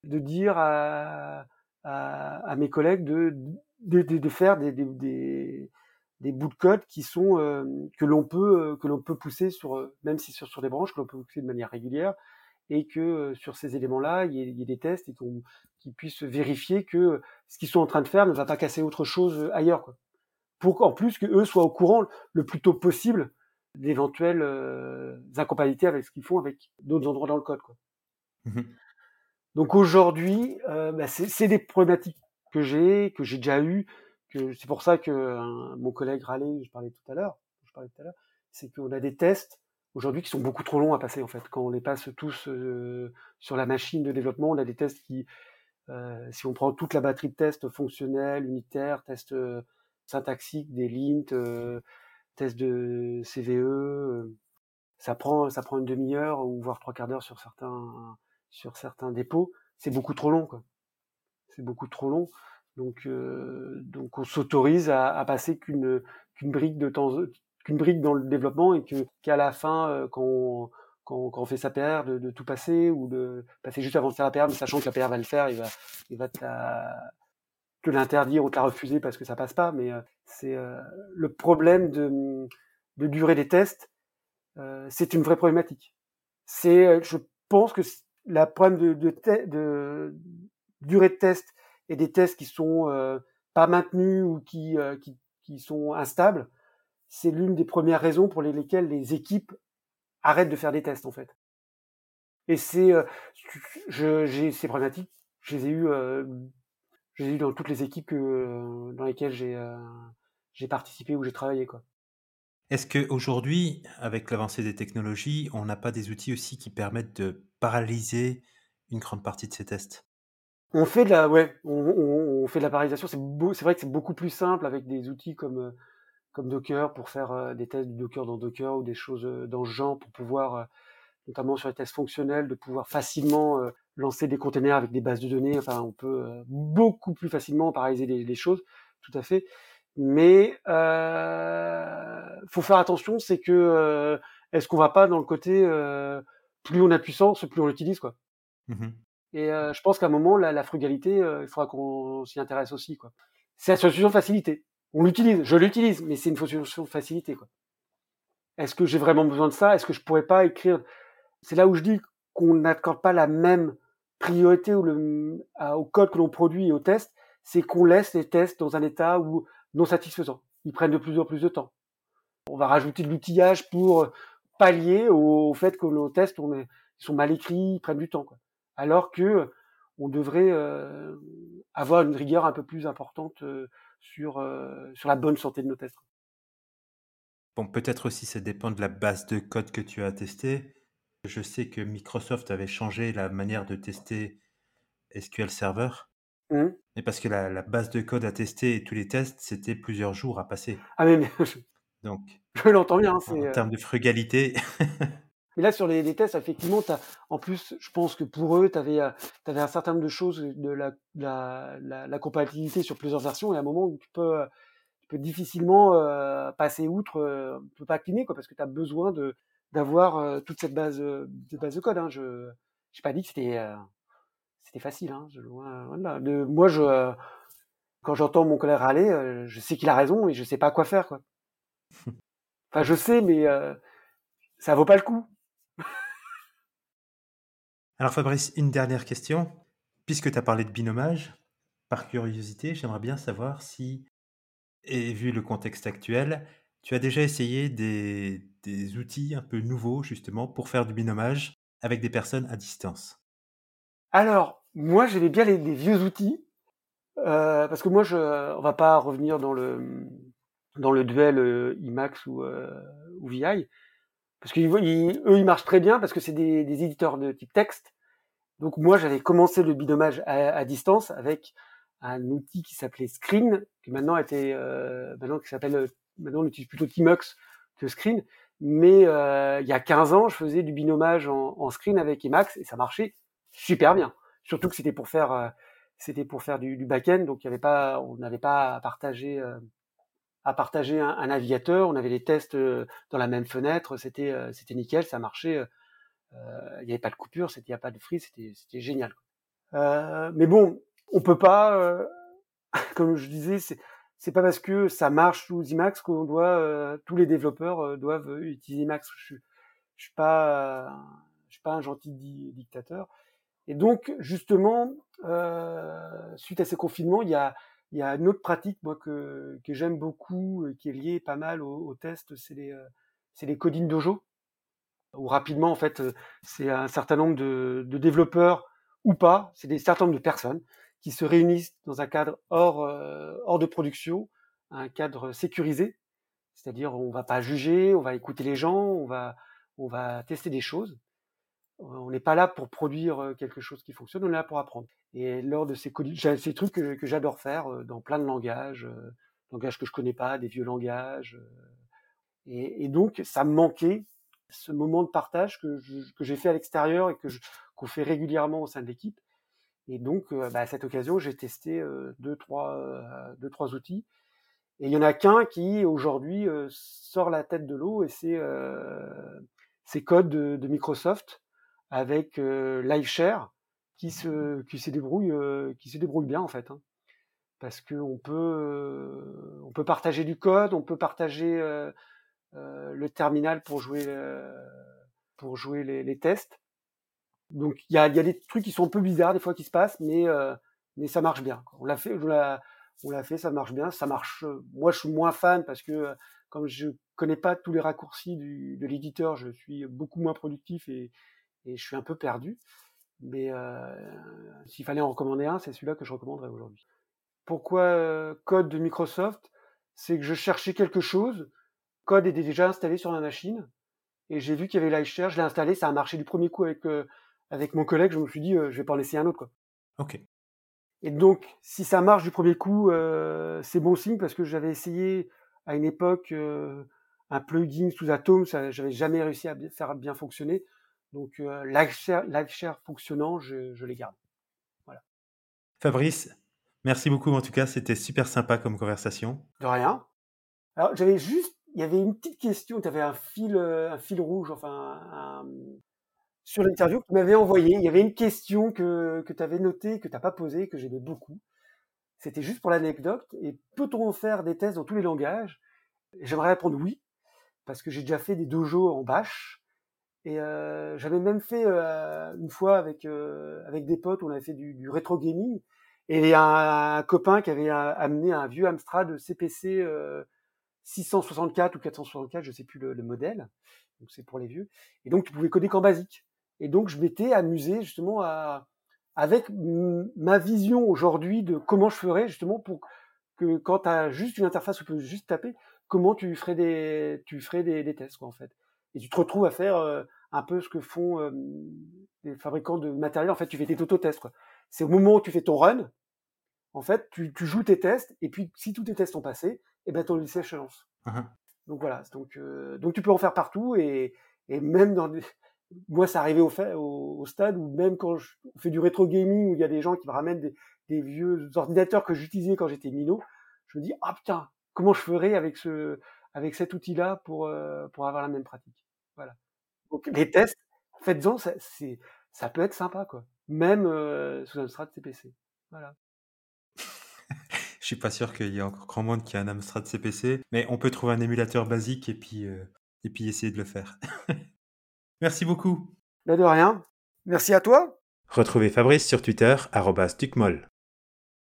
de dire à, à, à mes collègues de, de, de, de faire des, des, des, des bouts de code qui sont euh, que l'on peut que l'on peut pousser sur, même si sur, sur des branches, que l'on peut pousser de manière régulière, et que euh, sur ces éléments-là, il y, ait, il y ait des tests et qu'on qu'ils puissent vérifier que ce qu'ils sont en train de faire ne va pas casser autre chose ailleurs, quoi. Pour qu'en plus que eux soient au courant le plus tôt possible d'éventuelles euh, incompatibilités avec ce qu'ils font avec d'autres endroits dans le code, quoi. Mmh. Donc aujourd'hui, euh, bah c'est, c'est des problématiques que j'ai, que j'ai déjà eues, que c'est pour ça que euh, mon collègue Raleigh, je parlais tout à l'heure, je parlais tout à l'heure, c'est qu'on a des tests aujourd'hui qui sont beaucoup trop longs à passer en fait. Quand on les passe tous euh, sur la machine de développement, on a des tests qui, euh, si on prend toute la batterie de tests fonctionnels, unitaires, tests euh, syntaxiques, des lint, euh, tests de C V E, euh, ça prend ça prend une demi-heure ou voire trois quarts d'heure sur certains sur certains dépôts. C'est beaucoup trop long, quoi. C'est beaucoup trop long. Donc euh, donc on s'autorise à, à passer qu'une qu'une brique de temps qu'une brique dans le développement, et que qu'à la fin euh, quand on, quand, quand on fait sa P R de, de tout passer, ou de passer juste avant de faire la P R, mais sachant que la P R va le faire, il va il va te la, te l'interdire ou te la refuser parce que ça passe pas. Mais euh, c'est euh, le problème de de durée des tests. Euh, c'est une vraie problématique. C'est, je pense que la problème de, de, te, de durée de test et des tests qui sont euh, pas maintenus ou qui, euh, qui, qui sont instables, c'est l'une des premières raisons pour les, lesquelles les équipes arrêtent de faire des tests en fait. Et c'est, euh, je, j'ai ces problématiques, je les ai eues, euh, je les ai eues dans toutes les équipes que, dans lesquelles j'ai, euh, j'ai participé ou j'ai travaillé, quoi. Est-ce qu'aujourd'hui, avec l'avancée des technologies, on n'a pas des outils aussi qui permettent de paralyser une grande partie de ces tests? On fait de la, ouais, on, on, on fait de la parallélisation. C'est beau, c'est vrai que c'est beaucoup plus simple avec des outils comme euh, comme Docker pour faire euh, des tests de Docker dans Docker ou des choses euh, dans ce genre, pour pouvoir, euh, notamment sur les tests fonctionnels, de pouvoir facilement euh, lancer des containers avec des bases de données. Enfin, on peut euh, beaucoup plus facilement paralyser les, les choses, tout à fait. Mais euh, faut faire attention, c'est que euh, est-ce qu'on va pas dans le côté euh, plus on a de puissance, plus on l'utilise, quoi. Mmh. Et euh, je pense qu'à un moment, la, la frugalité, euh, il faudra qu'on s'y intéresse aussi, quoi. C'est la solution de facilité. On l'utilise, je l'utilise, mais c'est une solution de facilité, quoi. Est-ce que j'ai vraiment besoin de ça? Est-ce que je pourrais pas écrire? C'est là où je dis qu'on n'accorde pas la même priorité au, le, à, au code que l'on produit et aux tests. C'est qu'on laisse les tests dans un état où non satisfaisant. Ils prennent de plus en plus de temps. On va rajouter de l'outillage pour pallier au, au fait que nos tests on est, ils sont mal écrits, ils prennent du temps, quoi. Alors que on devrait euh, avoir une rigueur un peu plus importante euh, sur euh, sur la bonne santé de nos tests. Bon, peut-être aussi ça dépend de la base de code que tu as testée. Je sais que Microsoft avait changé la manière de tester S Q L Server, Mmh. mais parce que la la base de code à tester et tous les tests, c'était plusieurs jours à passer. Ah mais, mais je, Donc je l'entends bien, hein, en c'est. en Euh... termes de frugalité. Mais là sur les, les tests, effectivement, t'as, en plus, je pense que pour eux, tu avais t'avais un certain nombre de choses de la, la, la, la compatibilité sur plusieurs versions, et à un moment où tu peux tu peux difficilement euh, passer outre, euh, tu peux pas cliner, quoi, parce que tu as besoin de d'avoir euh, toute cette base euh, de base de code. Hein. Je j'ai pas dit que c'était euh, c'était facile. Hein. Je, loin, loin de là. De, moi, je euh, quand j'entends mon collègue râler, euh, je sais qu'il a raison et je sais pas quoi faire, quoi. Enfin, je sais, mais euh, ça vaut pas le coup. Alors Fabrice, une dernière question. Puisque tu as parlé de binomage, par curiosité, j'aimerais bien savoir si, et vu le contexte actuel, tu as déjà essayé des, des outils un peu nouveaux justement pour faire du binomage avec des personnes à distance. Alors, moi, j'aimais bien les, les vieux outils euh, parce que moi, je, on va pas revenir dans le dans le duel euh, Emacs ou euh, ou V I. Parce qu'eux, ils, eux, ils marchent très bien parce que c'est des, des éditeurs de type texte. Donc moi, j'avais commencé le binomage à, à distance avec un outil qui s'appelait Screen, qui maintenant a été, euh, maintenant qui s'appelle, maintenant on utilise plutôt Tmux que Screen. Mais euh, il y a quinze ans, je faisais du binomage en, en Screen avec Emacs et ça marchait super bien. Surtout que c'était pour faire, euh, c'était pour faire du, du back-end, donc il y avait pas, on n'avait pas à partager. Euh, à partager un, un navigateur, on avait les tests euh, dans la même fenêtre, c'était euh, c'était nickel, ça marchait, euh, il n'y avait pas de coupure, c'était il n'y a pas de freeze, c'était c'était génial. Euh, mais bon, on peut pas, euh, comme je disais, c'est c'est pas parce que ça marche sous Emacs qu'on doit, euh, tous les développeurs euh, doivent utiliser Emacs. Je, suis- je suis pas, euh, je suis pas un gentil di- dictateur. Et donc, justement, euh, suite à ces confinements, il y a, il y a une autre pratique, moi, que, que j'aime beaucoup, et qui est liée pas mal au, au test, c'est les, euh, c'est les coding dojo, où rapidement, en fait, euh, c'est un certain nombre de, de développeurs ou pas, c'est des certain nombre de personnes qui se réunissent dans un cadre hors, euh, hors de production, un cadre sécurisé, c'est-à-dire on va pas juger, on va écouter les gens, on va, on va tester des choses. On n'est pas là pour produire quelque chose qui fonctionne, on est là pour apprendre. Et lors de ces coding, j'ai ces trucs que, que j'adore faire euh, dans plein de langages, euh, langages que je connais pas, des vieux langages. euh, et, et donc, ça me manquait ce moment de partage que, je- que j'ai fait à l'extérieur et que je- qu'on fait régulièrement au sein de l'équipe. Et donc, euh, bah, à cette occasion, j'ai testé euh, deux, trois, euh, deux, trois outils. Et il y en a qu'un qui aujourd'hui euh, sort la tête de l'eau, et c'est euh, ces codes de, de Microsoft avec euh, LiveShare qui se qui se débrouille euh, qui se débrouille bien en fait, hein. Parce que on peut euh, on peut partager du code, on peut partager euh, euh, le terminal pour jouer euh, pour jouer les, les tests. Donc il y a, il y a des trucs qui sont un peu bizarres des fois qui se passent, mais euh, mais ça marche bien. On l'a fait, on l'a, on l'a fait, ça marche bien. Ça marche. euh, Moi, je suis moins fan parce que euh, comme je connais pas tous les raccourcis du, de l'éditeur, je suis beaucoup moins productif et, et je suis un peu perdu. Mais euh, s'il fallait en recommander un, c'est celui-là que je recommanderais aujourd'hui. Pourquoi euh, code de Microsoft? C'est que je cherchais quelque chose. Le code était déjà installé sur ma machine et j'ai vu qu'il y avait LiveShare, je l'ai installé, ça a marché du premier coup avec, euh, avec mon collègue, je me suis dit, euh, je vais pas en laisser un autre, quoi. Ok. Et donc, si ça marche du premier coup, euh, c'est bon signe parce que j'avais essayé à une époque euh, un plugin sous Atom, ça, j'avais jamais réussi à bien, faire bien fonctionner. Donc, euh, LiveShare, LiveShare fonctionnant, je, je les garde. Voilà. Fabrice, merci beaucoup en tout cas, c'était super sympa comme conversation. De rien. Alors, j'avais juste, il y avait une petite question, tu avais un fil, euh, un fil rouge, enfin, un, un, sur l'interview que tu m'avais envoyé, il y avait une question que, que tu avais notée, que tu n'as pas posée, que j'aimais beaucoup. C'était juste pour l'anecdote. Et peut-on faire des tests dans tous les langages? Et j'aimerais répondre oui, parce que j'ai déjà fait des dojos en Bash. Et euh, j'avais même fait euh, une fois avec, euh, avec des potes, on avait fait du, du rétro gaming. Et il y a un, un copain qui avait euh, amené un vieux Amstrad C P C euh, six cent soixante-quatre ou quatre cent soixante-quatre, je sais plus le, le modèle. Donc c'est pour les vieux. Et donc tu pouvais coder qu'en basique. Et donc je m'étais amusé justement à avec m- ma vision aujourd'hui de comment je ferais justement pour que quand tu as juste une interface où tu peux juste taper, comment tu ferais des tu ferais des, des tests quoi en fait. Et tu te retrouves à faire euh, un peu ce que font euh, les fabricants de matériel. En fait, tu fais des auto-tests, quoi. C'est au moment où tu fais ton run, en fait, tu, tu joues tes tests, et puis si tous tes tests ont passé, et ben ton logiciel se lance. Uh-huh. Donc voilà, donc, euh, donc tu peux en faire partout, et, et même dans des... Moi, ça arrivait au, fait, au, au stade où même quand je fais du rétro gaming, où il y a des gens qui me ramènent des, des vieux ordinateurs que j'utilisais quand j'étais minot, je me dis, ah putain, comment je ferais avec, ce, avec cet outil-là pour, euh, pour avoir la même pratique. Voilà. Donc les tests, faites-en, ça, c'est, ça peut être sympa, quoi. Même euh, sous un strat C P C. Voilà. Je suis pas sûr qu'il y ait encore grand monde qui a un Amstrad C P C, mais on peut trouver un émulateur basique et puis, euh, et puis essayer de le faire. Merci beaucoup. Là de rien. Merci à toi. Retrouvez Fabrice sur Twitter, arobase tucmol.